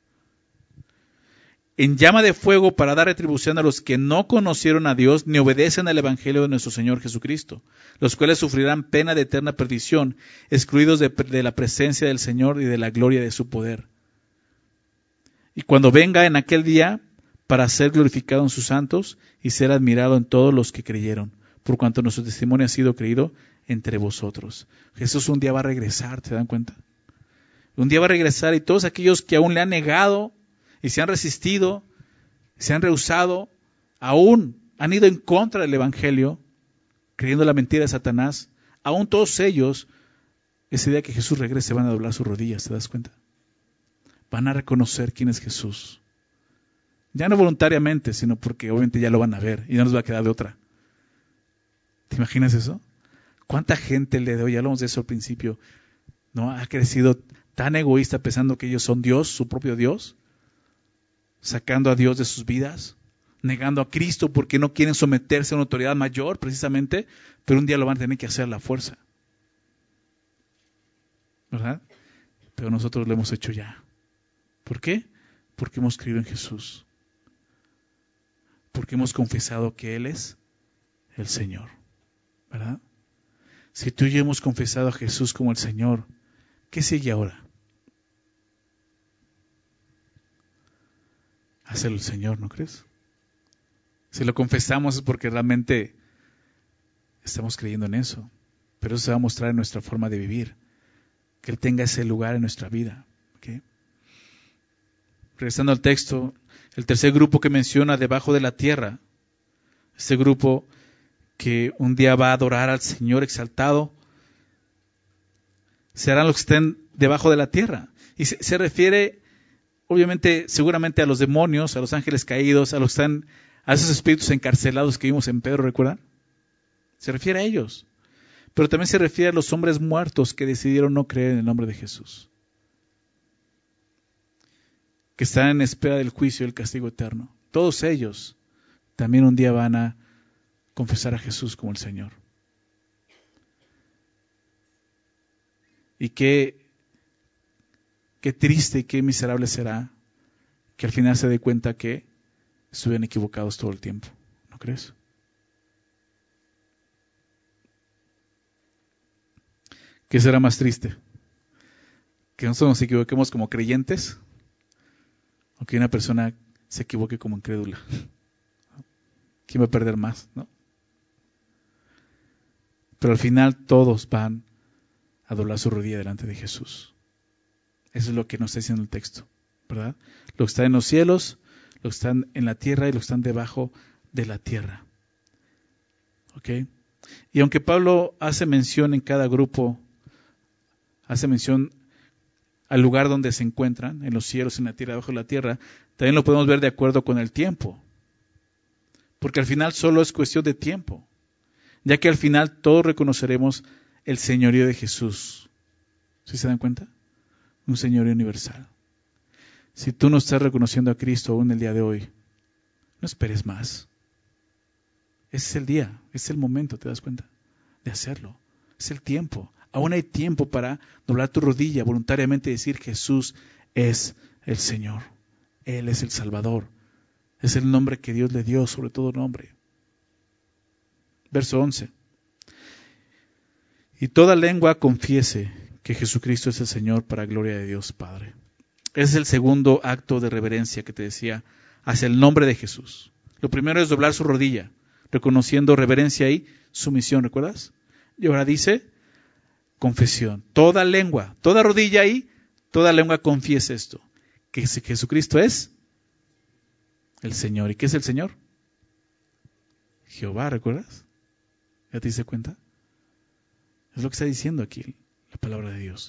Speaker 1: En llama de fuego para dar retribución a los que no conocieron a Dios ni obedecen al Evangelio de nuestro Señor Jesucristo, los cuales sufrirán pena de eterna perdición, excluidos de, de la presencia del Señor y de la gloria de su poder. Y cuando venga en aquel día para ser glorificado en sus santos y ser admirado en todos los que creyeron, por cuanto nuestro testimonio ha sido creído entre vosotros. Jesús un día va a regresar, ¿te dan cuenta? Un día va a regresar y todos aquellos que aún le han negado y se han resistido, se han rehusado, aún han ido en contra del Evangelio, creyendo la mentira de Satanás, aún todos ellos, ese día que Jesús regrese, van a doblar sus rodillas, ¿te das cuenta? Van a reconocer quién es Jesús. Ya no voluntariamente, sino porque obviamente ya lo van a ver y no nos va a quedar de otra. ¿Te imaginas eso? ¿Cuánta gente el día de hoy, ya hablamos de eso al principio, ¿no? Ha crecido tan egoísta pensando que ellos son Dios, su propio Dios, sacando a Dios de sus vidas, negando a Cristo porque no quieren someterse a una autoridad mayor, precisamente, pero un día lo van a tener que hacer a la fuerza. ¿Verdad? Pero nosotros lo hemos hecho ya. ¿Por qué? Porque hemos creído en Jesús. Porque hemos confesado que Él es el Señor. ¿Verdad? Si tú y yo hemos confesado a Jesús como el Señor, ¿qué sigue ahora? Hacerlo el Señor, ¿no crees? Si lo confesamos es porque realmente estamos creyendo en eso. Pero eso se va a mostrar en nuestra forma de vivir. Que Él tenga ese lugar en nuestra vida. ¿Okay? Regresando al texto, el tercer grupo que menciona debajo de la tierra, este grupo que un día va a adorar al Señor exaltado, serán los que estén debajo de la tierra. Y se, se refiere, obviamente, seguramente a los demonios, a los ángeles caídos, a los que están, a esos espíritus encarcelados que vimos en Pedro, ¿recuerdan? Se refiere a ellos. Pero también se refiere a los hombres muertos que decidieron no creer en el nombre de Jesús. Que están en espera del juicio y el castigo eterno. Todos ellos también un día van a confesar a Jesús como el Señor. Y qué, qué triste y qué miserable será que al final se dé cuenta que estuvieron equivocados todo el tiempo. ¿No crees? ¿Qué será más triste? ¿Que nosotros nos equivoquemos como creyentes? ¿O que una persona se equivoque como incrédula? ¿Quién va a perder más? ¿No? Pero al final todos van a doblar su rodilla delante de Jesús. Eso es lo que nos está diciendo el texto, ¿verdad? Los que están en los cielos, los que están en la tierra y los que están debajo de la tierra. ¿Ok? Y aunque Pablo hace mención en cada grupo, hace mención al lugar donde se encuentran, en los cielos, en la tierra, debajo de la tierra, también lo podemos ver de acuerdo con el tiempo. Porque al final solo es cuestión de tiempo, ya que al final todos reconoceremos el señorío de Jesús. ¿Sí se dan cuenta? Un señorío universal. Si tú no estás reconociendo a Cristo aún el día de hoy, no esperes más. Ese es el día, ese es el momento, ¿te das cuenta? De hacerlo. Es el tiempo. Aún hay tiempo para doblar tu rodilla voluntariamente y decir Jesús es el Señor. Él es el Salvador. Es el nombre que Dios le dio sobre todo nombre. Verso once. Y toda lengua confiese que Jesucristo es el Señor para gloria de Dios Padre. Ese es el segundo acto de reverencia que te decía hacia el nombre de Jesús. Lo primero es doblar su rodilla, reconociendo reverencia y sumisión, ¿recuerdas? Y ahora dice confesión. Toda lengua, toda rodilla y toda lengua confiese esto, que Jesucristo es el Señor. ¿Y qué es el Señor? Jehová, ¿recuerdas? ¿Ya te diste cuenta? Es lo que está diciendo aquí la palabra de Dios.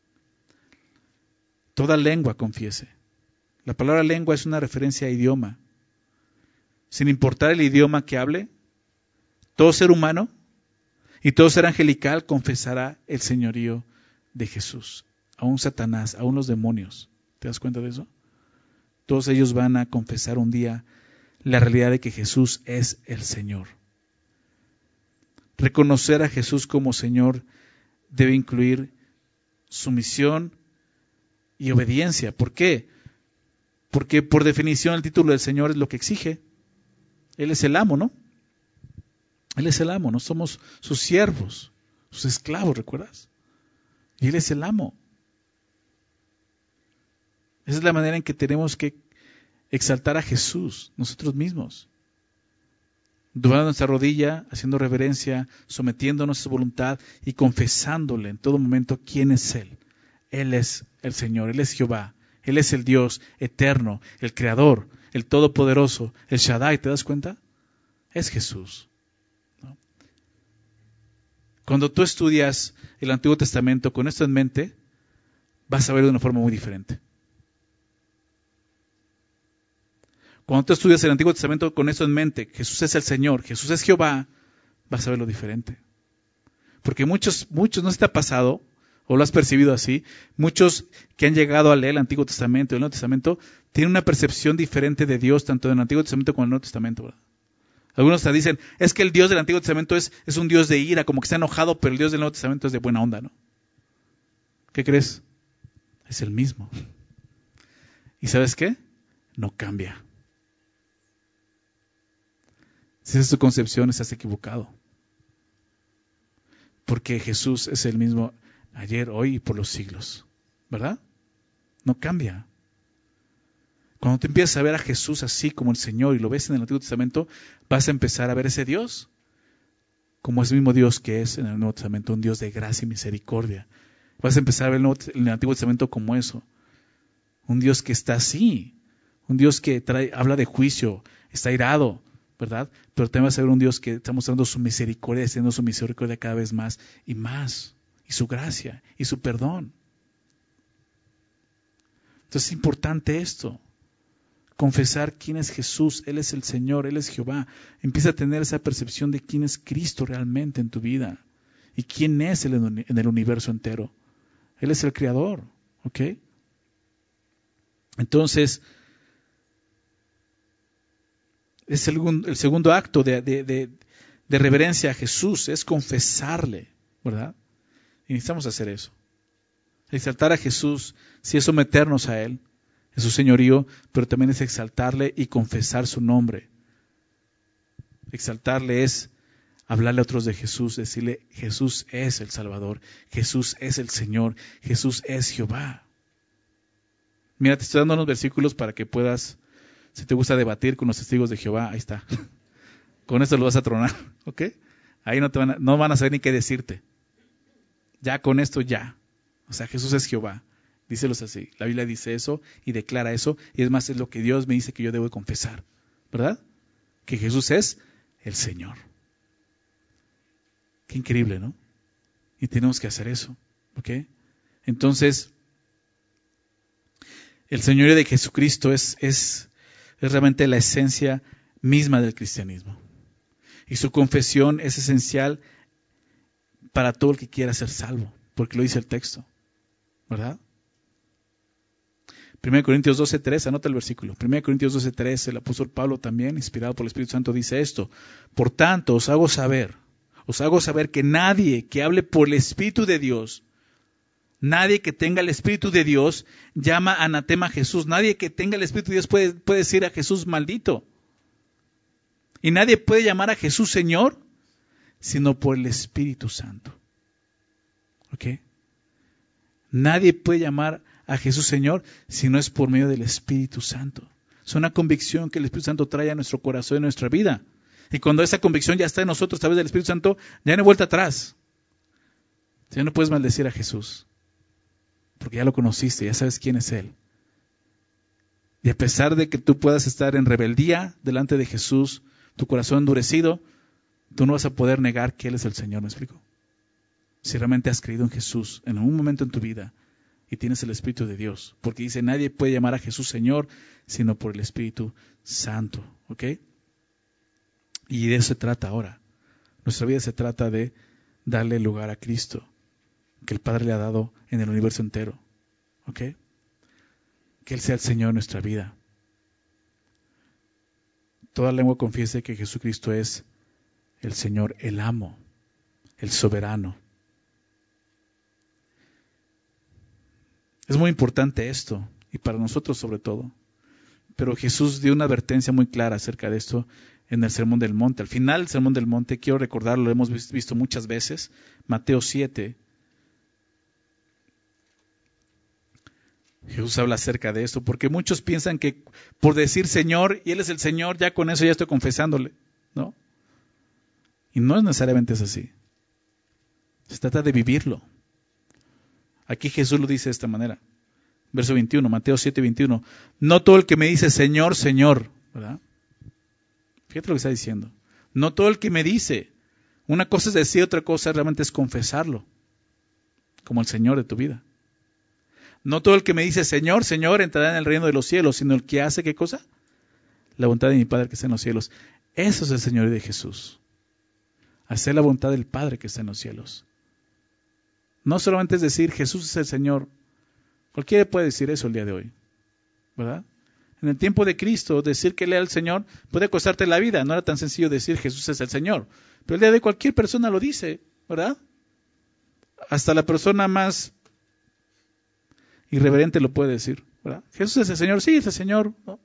Speaker 1: Toda lengua confiese. La palabra lengua es una referencia a idioma. Sin importar el idioma que hable, todo ser humano y todo ser angelical confesará el señorío de Jesús. Aún Satanás, aún los demonios. ¿Te das cuenta de eso? Todos ellos van a confesar un día la realidad de que Jesús es el Señor. Reconocer a Jesús como Señor debe incluir sumisión y obediencia. ¿Por qué? Porque por definición el título del Señor es lo que exige. Él es el amo, ¿no? Él es el amo, no somos sus siervos, sus esclavos, ¿recuerdas? Y Él es el amo. Esa es la manera en que tenemos que exaltar a Jesús, nosotros mismos. Doblando nuestra rodilla, haciendo reverencia, sometiéndonos a su voluntad y confesándole en todo momento quién es Él. Él es el Señor, Él es Jehová, Él es el Dios eterno, el Creador, el Todopoderoso, el Shaddai, ¿te das cuenta? Es Jesús. ¿No? Cuando tú estudias el Antiguo Testamento con esto en mente, vas a ver de una forma muy diferente. Cuando tú estudias el Antiguo Testamento con esto en mente, Jesús es el Señor, Jesús es Jehová, vas a verlo diferente. Porque muchos, muchos, no se te ha pasado, ¿O lo has percibido así? Muchos que han llegado a leer el Antiguo Testamento y el Nuevo Testamento tienen una percepción diferente de Dios, tanto en el Antiguo Testamento como en el Nuevo Testamento, ¿verdad? Algunos te dicen, es que el Dios del Antiguo Testamento es, es un Dios de ira, como que está enojado, pero el Dios del Nuevo Testamento es de buena onda, ¿no? ¿Qué crees? Es el mismo. ¿Y sabes qué? No cambia. Si esa es tu concepción, estás equivocado. Porque Jesús es el mismo ayer, hoy y por los siglos. ¿Verdad? No cambia. Cuando tú empiezas a ver a Jesús así como el Señor y lo ves en el Antiguo Testamento, vas a empezar a ver ese Dios como ese mismo Dios que es en el Nuevo Testamento, un Dios de gracia y misericordia. Vas a empezar a ver en el Antiguo Testamento como eso. Un Dios que está así. Un Dios que trae, habla de juicio, está irado, ¿verdad? Pero también vas a ver un Dios que está mostrando su misericordia, extendiendo su misericordia cada vez más y más. Y su gracia y su perdón. Entonces es importante esto. Confesar quién es Jesús, Él es el Señor, Él es Jehová. Empieza a tener esa percepción de quién es Cristo realmente en tu vida. Y quién es Él en el universo entero. Él es el Creador, ¿ok? Entonces, es el, el segundo acto de, de, de, de reverencia a Jesús, es confesarle, ¿verdad? Y necesitamos hacer eso. Exaltar a Jesús, sí es someternos a Él, es su señorío, pero también es exaltarle y confesar su nombre. Exaltarle es hablarle a otros de Jesús, decirle, Jesús es el Salvador, Jesús es el Señor, Jesús es Jehová. Mira, te estoy dando unos versículos para que puedas, si te gusta debatir con los testigos de Jehová, ahí está. Con esto lo vas a tronar, ¿ok? Ahí no, te van a, no van a saber ni qué decirte. Ya con esto ya. O sea, Jesús es Jehová. Díselos así. La Biblia dice eso y declara eso. Y es más, es lo que Dios me dice que yo debo confesar. ¿Verdad? Que Jesús es el Señor. Qué increíble, ¿no? Y tenemos que hacer eso. ¿Ok? Entonces, el señorío de Jesucristo es, es, es realmente la esencia misma del cristianismo. Y su confesión es esencial para todo el que quiera ser salvo. Porque lo dice el texto. ¿Verdad? primera Corintios doce tres, anota el versículo. primera Corintios doce tres, el apóstol Pablo también, inspirado por el Espíritu Santo, dice esto. Por tanto, os hago saber, os hago saber que nadie que hable por el Espíritu de Dios, nadie que tenga el Espíritu de Dios, llama anatema a Jesús. Nadie que tenga el Espíritu de Dios puede, puede decir a Jesús maldito. Y nadie puede llamar a Jesús Señor, sino por el Espíritu Santo. ¿Ok? Nadie puede llamar a Jesús Señor si no es por medio del Espíritu Santo. Es una convicción que el Espíritu Santo trae a nuestro corazón y a nuestra vida. Y cuando esa convicción ya está en nosotros a través del Espíritu Santo, ya no hay vuelta atrás. Ya no puedes maldecir a Jesús, porque ya lo conociste, ya sabes quién es Él. Y a pesar de que tú puedas estar en rebeldía delante de Jesús, tu corazón endurecido, tú no vas a poder negar que Él es el Señor, ¿me explico? Si realmente has creído en Jesús en algún momento en tu vida y tienes el Espíritu de Dios, porque dice, nadie puede llamar a Jesús Señor, sino por el Espíritu Santo, ¿ok? Y de eso se trata ahora. Nuestra vida se trata de darle lugar a Cristo, que el Padre le ha dado en el universo entero, ¿ok? Que Él sea el Señor de nuestra vida. Toda lengua confiese que Jesucristo es el Señor, el amo, el soberano. Es muy importante esto, y para nosotros sobre todo. Pero Jesús dio una advertencia muy clara acerca de esto en el Sermón del Monte. Al final del Sermón del Monte, quiero recordarlo, lo hemos visto muchas veces, Mateo siete. Jesús habla acerca de esto, porque muchos piensan que por decir Señor, y Él es el Señor, ya con eso ya estoy confesándole, ¿no? Y no es necesariamente es así. Se trata de vivirlo. Aquí Jesús lo dice de esta manera. Verso veintiuno, Mateo siete, veintiuno. No todo el que me dice Señor, Señor, ¿verdad? Fíjate lo que está diciendo. No todo el que me dice. Una cosa es decir, otra cosa realmente es confesarlo. Como el Señor de tu vida. No todo el que me dice Señor, Señor entrará en el reino de los cielos, sino el que hace, ¿qué cosa? La voluntad de mi Padre que está en los cielos. Eso es el Señor de Jesús. Hacer la voluntad del Padre que está en los cielos. No solamente es decir Jesús es el Señor. Cualquiera puede decir eso el día de hoy, ¿verdad? En el tiempo de Cristo, decir que Él era el Señor puede costarte la vida. No era tan sencillo decir Jesús es el Señor. Pero el día de hoy cualquier persona lo dice, ¿verdad? Hasta la persona más irreverente lo puede decir, ¿verdad? Jesús es el Señor, sí, es el Señor, ¿no?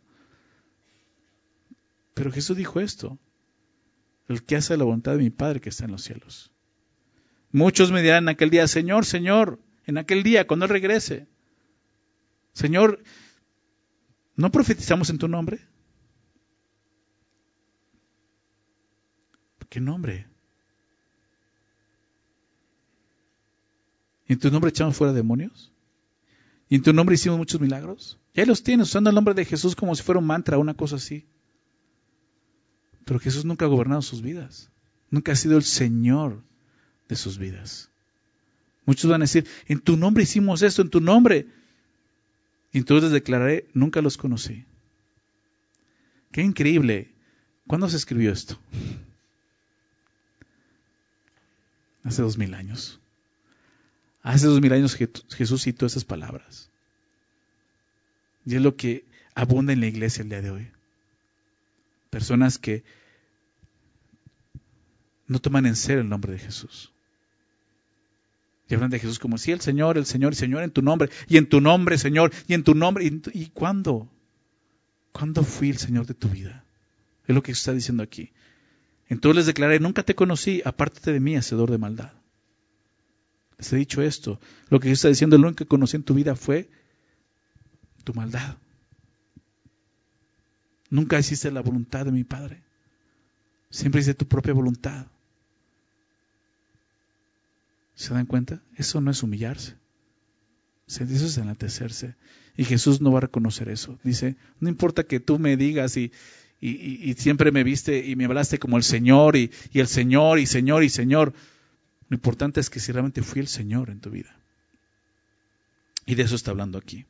Speaker 1: Pero Jesús dijo esto: el que hace la voluntad de mi Padre que está en los cielos. Muchos me dirán en aquel día: Señor, Señor, en aquel día cuando Él regrese, Señor, ¿no profetizamos en tu nombre? ¿Qué nombre? ¿Y en tu nombre echamos fuera demonios? ¿Y en tu nombre hicimos muchos milagros? Ya los tienes, usando el nombre de Jesús como si fuera un mantra, una cosa así. Pero Jesús nunca ha gobernado sus vidas. Nunca ha sido el Señor de sus vidas. Muchos van a decir: en tu nombre hicimos esto, en tu nombre. Y entonces les declararé: nunca los conocí. Qué increíble. ¿Cuándo se escribió esto? Hace dos mil años. Hace dos mil años Jesús citó esas palabras. Y es lo que abunda en la iglesia el día de hoy. Personas que no toman en serio el nombre de Jesús. Y hablan de Jesús como si el Señor, el Señor, el Señor en tu nombre, y en tu nombre, Señor, y en tu nombre. ¿Y, y cuándo? ¿Cuándo fui el Señor de tu vida? Es lo que está diciendo aquí. Entonces les declaré: nunca te conocí, apártate de mí, hacedor de maldad. Les he dicho esto. Lo que Jesús está diciendo: lo único que conocí en tu vida fue tu maldad. Nunca hiciste la voluntad de mi Padre. Siempre hiciste tu propia voluntad. ¿Se dan cuenta? Eso no es humillarse. Eso es enaltecerse. Y Jesús no va a reconocer eso. Dice: no importa que tú me digas y, y, y, y siempre me viste y me hablaste como el Señor y, y el Señor y Señor y Señor. Lo importante es que si realmente fui el Señor en tu vida. Y de eso está hablando aquí.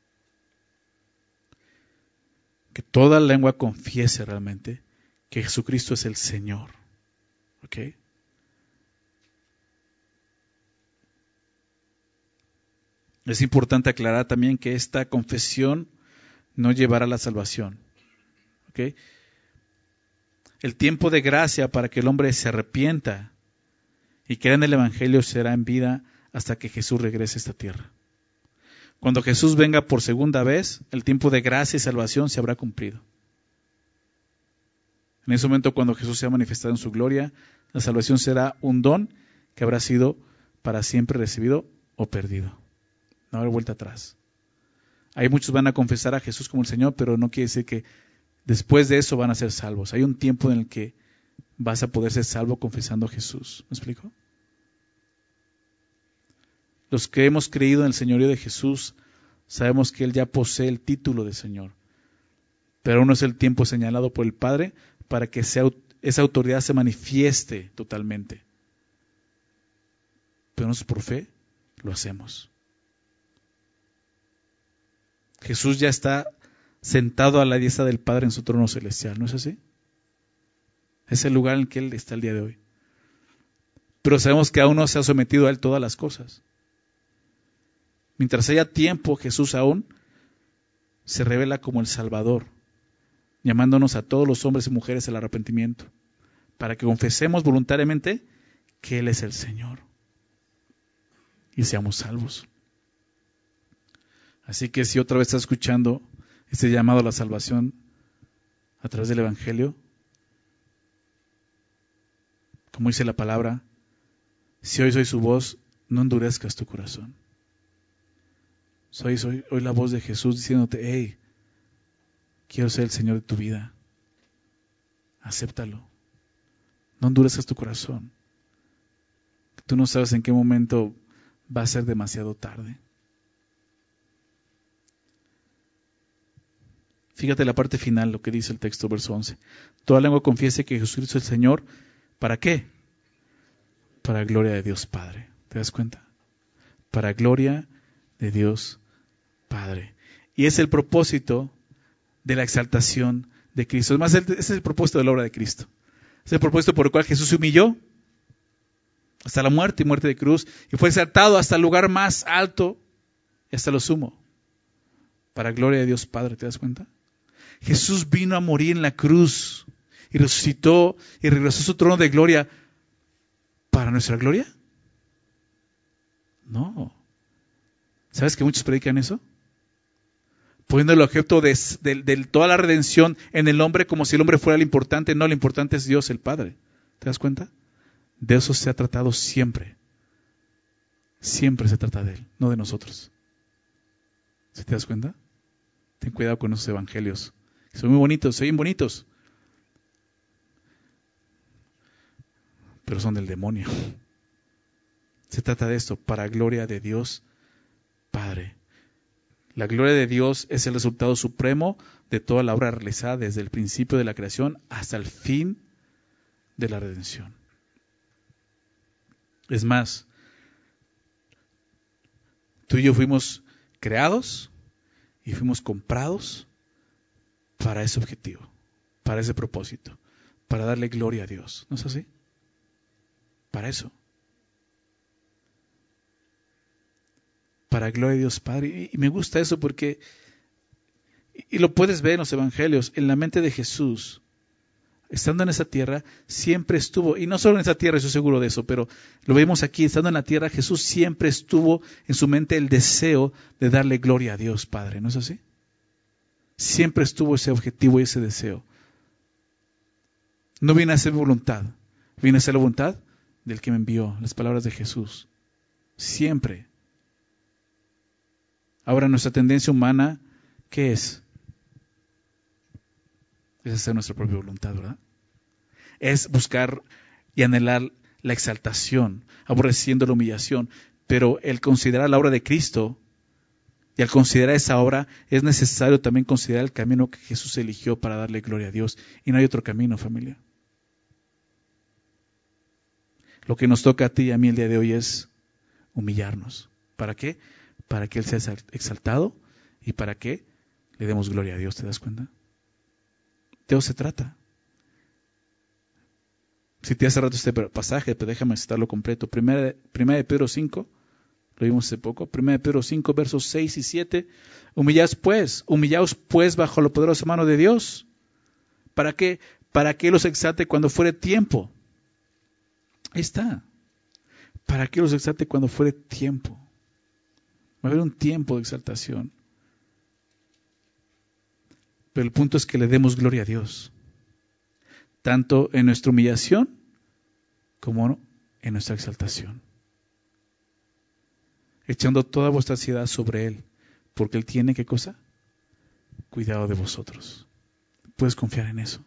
Speaker 1: Que toda lengua confiese realmente que Jesucristo es el Señor. ¿Ok? Es importante aclarar también que esta confesión no llevará a la salvación. ¿Ok? El tiempo de gracia para que el hombre se arrepienta y crea en el Evangelio será en vida hasta que Jesús regrese a esta tierra. Cuando Jesús venga por segunda vez, el tiempo de gracia y salvación se habrá cumplido. En ese momento, cuando Jesús sea manifestado en su gloria, la salvación será un don que habrá sido para siempre recibido o perdido. No habrá vuelta atrás. Hay muchos van a confesar a Jesús como el Señor, pero no quiere decir que después de eso van a ser salvos. Hay un tiempo en el que vas a poder ser salvo confesando a Jesús. ¿Me explico? Los que hemos creído en el señorío de Jesús, sabemos que Él ya posee el título de Señor. Pero aún no es el tiempo señalado por el Padre para que sea, esa autoridad se manifieste totalmente. Pero nosotros por fe lo hacemos. Jesús ya está sentado a la diestra del Padre en su trono celestial, ¿no es así? Es el lugar en el que Él está el día de hoy. Pero sabemos que aún no se ha sometido a Él todas las cosas. Mientras haya tiempo, Jesús aún se revela como el Salvador, llamándonos a todos los hombres y mujeres al arrepentimiento, para que confesemos voluntariamente que Él es el Señor y seamos salvos. Así que si otra vez estás escuchando este llamado a la salvación a través del Evangelio, como dice la palabra, si hoy soy su voz, no endurezcas tu corazón. Soy, soy hoy la voz de Jesús diciéndote: hey, quiero ser el Señor de tu vida. Acéptalo. No endurezcas tu corazón. Tú no sabes en qué momento va a ser demasiado tarde. Fíjate la parte final, lo que dice el texto, verso once. Toda lengua confiese que Jesucristo es el Señor. ¿Para qué? Para gloria de Dios Padre. ¿Te das cuenta? Para gloria de Dios Padre. Y es el propósito de la exaltación de Cristo. Es más, ese es el propósito de la obra de Cristo. Es el propósito por el cual Jesús se humilló. hasta la muerte y muerte de cruz, y fue exaltado hasta el lugar más alto y hasta lo sumo, para gloria de Dios Padre. ¿Te das cuenta? Jesús vino a morir en la cruz y resucitó y regresó a su trono de gloria para nuestra gloria. No. ¿Sabes que muchos predican eso? Poniendo el objeto de, de, de toda la redención en el hombre como si el hombre fuera lo importante. No, lo importante es Dios el Padre. ¿Te das cuenta? De eso se ha tratado siempre. Siempre se trata de Él, no de nosotros. ¿Sí te das cuenta? Ten cuidado con esos evangelios. Son muy bonitos, se ven bonitos. Pero son del demonio. Se trata de esto, para gloria de Dios Padre. La gloria de Dios es el resultado supremo de toda la obra realizada desde el principio de la creación hasta el fin de la redención. Es más, tú y yo fuimos creados y fuimos comprados para ese objetivo, para ese propósito, para darle gloria a Dios. ¿No es así? Para eso. Para gloria de Dios Padre. Y me gusta eso porque, y lo puedes ver en los evangelios, en la mente de Jesús, estando en esa tierra, siempre estuvo, y no solo en esa tierra, estoy seguro de eso, pero lo vemos aquí, estando en la tierra, Jesús siempre estuvo en su mente el deseo de darle gloria a Dios Padre. ¿No es así? Siempre estuvo ese objetivo y ese deseo. No viene a ser voluntad, viene a ser la voluntad del que me envió, las palabras de Jesús. Siempre. Ahora, nuestra tendencia humana, ¿qué es? Es hacer nuestra propia voluntad, ¿verdad? Es buscar y anhelar la exaltación, aborreciendo la humillación. Pero el considerar la obra de Cristo y al considerar esa obra, es necesario también considerar el camino que Jesús eligió para darle gloria a Dios. Y no hay otro camino, familia. Lo que nos toca a ti y a mí el día de hoy es humillarnos. ¿Para qué? Para que Él sea exaltado y para que le demos gloria a Dios. ¿Te das cuenta? De eso se trata. Si te hace rato este pasaje, pero déjame citarlo completo. Primera, primera de Pedro cinco, lo vimos hace poco. Primera de Pedro cinco, versos seis y siete. Humillaos pues, humillaos pues bajo la poderosa mano de Dios. ¿Para qué? Para que Él los exalte cuando fuere tiempo. Ahí está. Para que Él los exalte cuando fuere tiempo. Va a haber un tiempo de exaltación. Pero el punto es que le demos gloria a Dios. Tanto en nuestra humillación como en nuestra exaltación. Echando toda vuestra ansiedad sobre Él. Porque Él tiene, ¿qué cosa? Cuidado de vosotros. Puedes confiar en eso.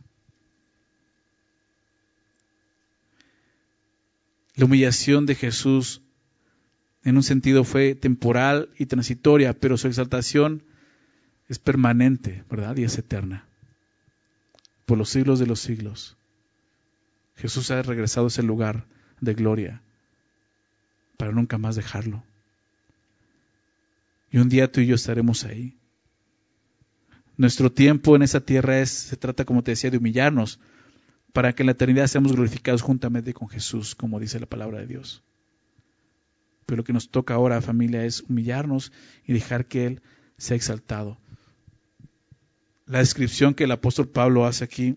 Speaker 1: La humillación de Jesús en un sentido fue temporal y transitoria, pero su exaltación es permanente, ¿verdad? Y es eterna. Por los siglos de los siglos. Jesús ha regresado a ese lugar de gloria para nunca más dejarlo. Y un día tú y yo estaremos ahí. Nuestro tiempo en esa tierra es, se trata, como te decía, de humillarnos para que en la eternidad seamos glorificados juntamente con Jesús, como dice la palabra de Dios. Pero lo que nos toca ahora, familia, es humillarnos y dejar que Él sea exaltado. La descripción que el apóstol Pablo hace aquí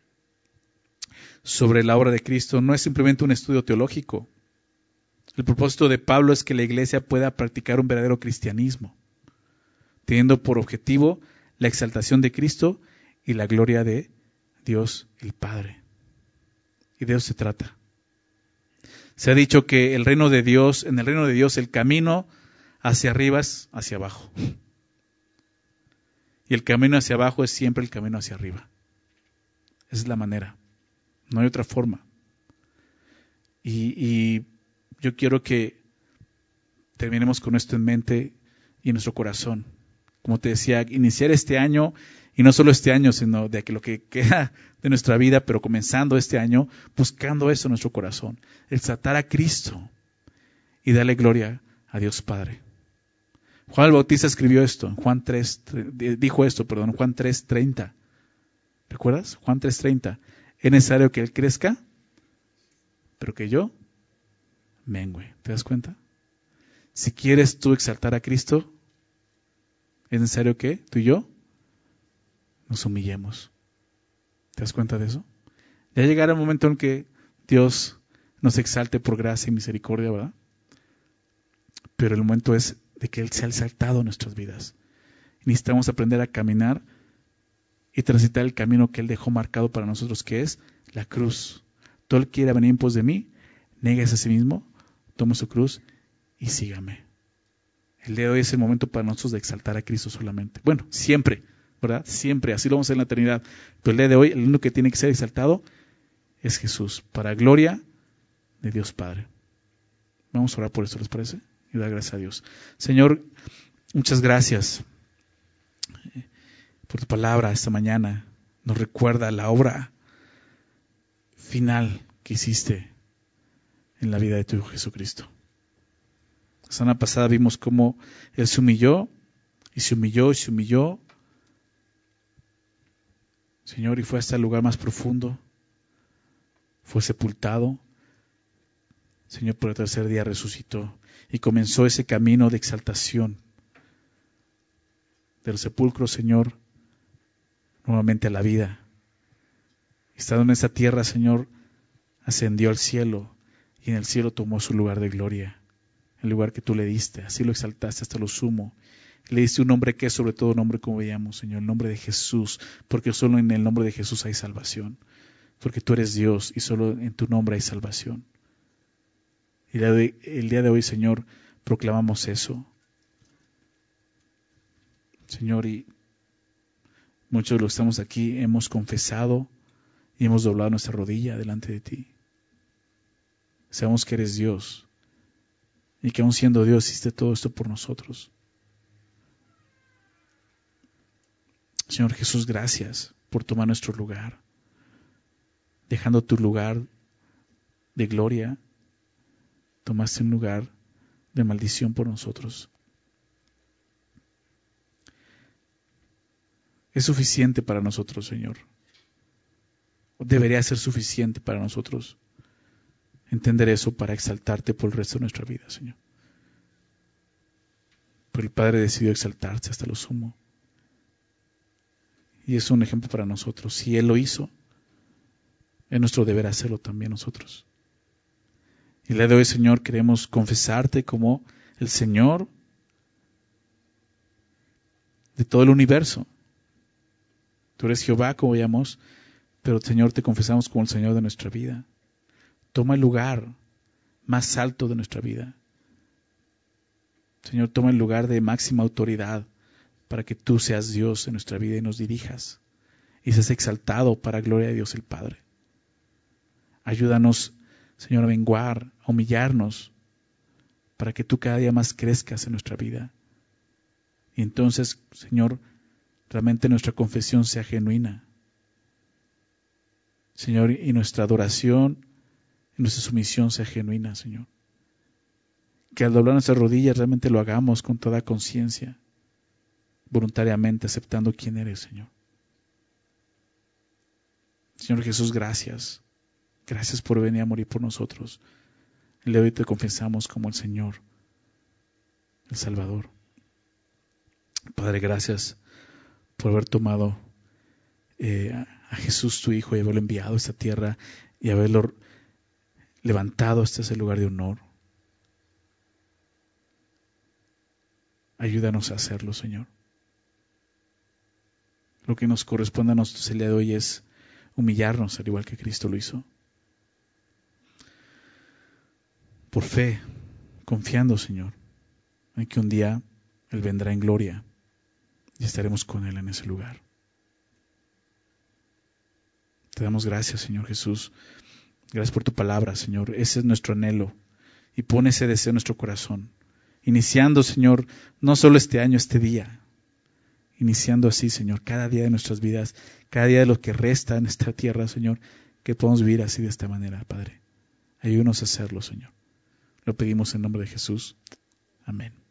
Speaker 1: sobre la obra de Cristo no es simplemente un estudio teológico. El propósito de Pablo es que la iglesia pueda practicar un verdadero cristianismo, teniendo por objetivo la exaltación de Cristo y la gloria de Dios el Padre. Y de eso se trata. Se ha dicho que el reino de Dios, en el reino de Dios, el camino hacia arriba es hacia abajo. Y el camino hacia abajo es siempre el camino hacia arriba. Esa es la manera. No hay otra forma. Y, y yo quiero que terminemos con esto en mente y en nuestro corazón. Como te decía, iniciar este año, y no solo este año, sino de que lo que queda de nuestra vida, pero comenzando este año, buscando eso en nuestro corazón. Exaltar a Cristo y darle gloria a Dios Padre. Juan el Bautista escribió esto, en Juan tres, dijo esto, perdón, Juan tres treinta. ¿Recuerdas? Juan tres treinta. Es necesario que Él crezca, pero que yo mengue. ¿Te das cuenta? Si quieres tú exaltar a Cristo, es necesario que tú y yo nos humillemos. ¿Te das cuenta de eso? Ya llegará el momento en que Dios nos exalte por gracia y misericordia, ¿verdad? Pero el momento es de que Él sea exaltado en nuestras vidas. Necesitamos aprender a caminar y transitar el camino que Él dejó marcado para nosotros, que es la cruz. Todo el que quiera venir en pos de mí, néguese a sí mismo, tome su cruz y sígame. El día de hoy es el momento para nosotros de exaltar a Cristo solamente. Bueno, siempre, ¿verdad? Siempre, así lo vamos a hacer en la eternidad. Pero el día de hoy, el único que tiene que ser exaltado es Jesús, para gloria de Dios Padre. Vamos a orar por esto, ¿les parece? Y dar gracias a Dios. Señor, muchas gracias por tu palabra esta mañana. Nos recuerda la obra final que hiciste en la vida de tu Hijo Jesucristo. La semana pasada vimos cómo Él se humilló y se humilló y se humilló, Señor, y fue hasta el lugar más profundo. Fue sepultado. Señor, por el tercer día resucitó y comenzó ese camino de exaltación del sepulcro, Señor, nuevamente a la vida. Estando en esa tierra, Señor, ascendió al cielo y en el cielo tomó su lugar de gloria, el lugar que tú le diste. Así lo exaltaste hasta lo sumo. Le diste un nombre que es sobre todo nombre, como veíamos, Señor, el nombre de Jesús, porque solo en el nombre de Jesús hay salvación, porque tú eres Dios y solo en tu nombre hay salvación. Y el día de hoy, Señor, proclamamos eso. Señor, y muchos de los que estamos aquí hemos confesado y hemos doblado nuestra rodilla delante de ti. Sabemos que eres Dios y que aun siendo Dios hiciste todo esto por nosotros. Señor Jesús, gracias por tomar nuestro lugar, dejando tu lugar de gloria, tomaste un lugar de maldición por nosotros. Es suficiente para nosotros, Señor. Debería ser suficiente para nosotros entender eso para exaltarte por el resto de nuestra vida, Señor. Pero el Padre decidió exaltarse hasta lo sumo. Y es un ejemplo para nosotros. Si Él lo hizo, es nuestro deber hacerlo también nosotros. Y el día de hoy, Señor, queremos confesarte como el Señor de todo el universo. Tú eres Jehová, como veíamos, pero Señor, te confesamos como el Señor de nuestra vida. Toma el lugar más alto de nuestra vida. Señor, toma el lugar de máxima autoridad para que tú seas Dios en nuestra vida y nos dirijas y seas exaltado para gloria de Dios el Padre. Ayúdanos, Señor, a menguar, a humillarnos para que tú cada día más crezcas en nuestra vida. Y entonces, Señor, realmente nuestra confesión sea genuina. Señor, y nuestra adoración y nuestra sumisión sea genuina, Señor. Que al doblar nuestras rodillas realmente lo hagamos con toda conciencia, voluntariamente aceptando quién eres, Señor. Señor Jesús, gracias. Gracias por venir a morir por nosotros. El día de hoy te confesamos como el Señor, el Salvador. Padre, gracias por haber tomado eh, a Jesús tu Hijo y haberlo enviado a esta tierra y haberlo levantado hasta ese lugar de honor. Ayúdanos a hacerlo, Señor. Lo que nos corresponde a nosotros el día de hoy es humillarnos, al igual que Cristo lo hizo. Por fe, confiando, Señor, en que un día Él vendrá en gloria y estaremos con Él en ese lugar. Te damos gracias, Señor Jesús. Gracias por tu palabra, Señor. Ese es nuestro anhelo. Y pon ese deseo en nuestro corazón. Iniciando, Señor, no solo este año, este día. Iniciando así, Señor, cada día de nuestras vidas, cada día de lo que resta en esta tierra, Señor, que podamos vivir así de esta manera, Padre. Ayúdanos a hacerlo, Señor. Lo pedimos en nombre de Jesús. Amén.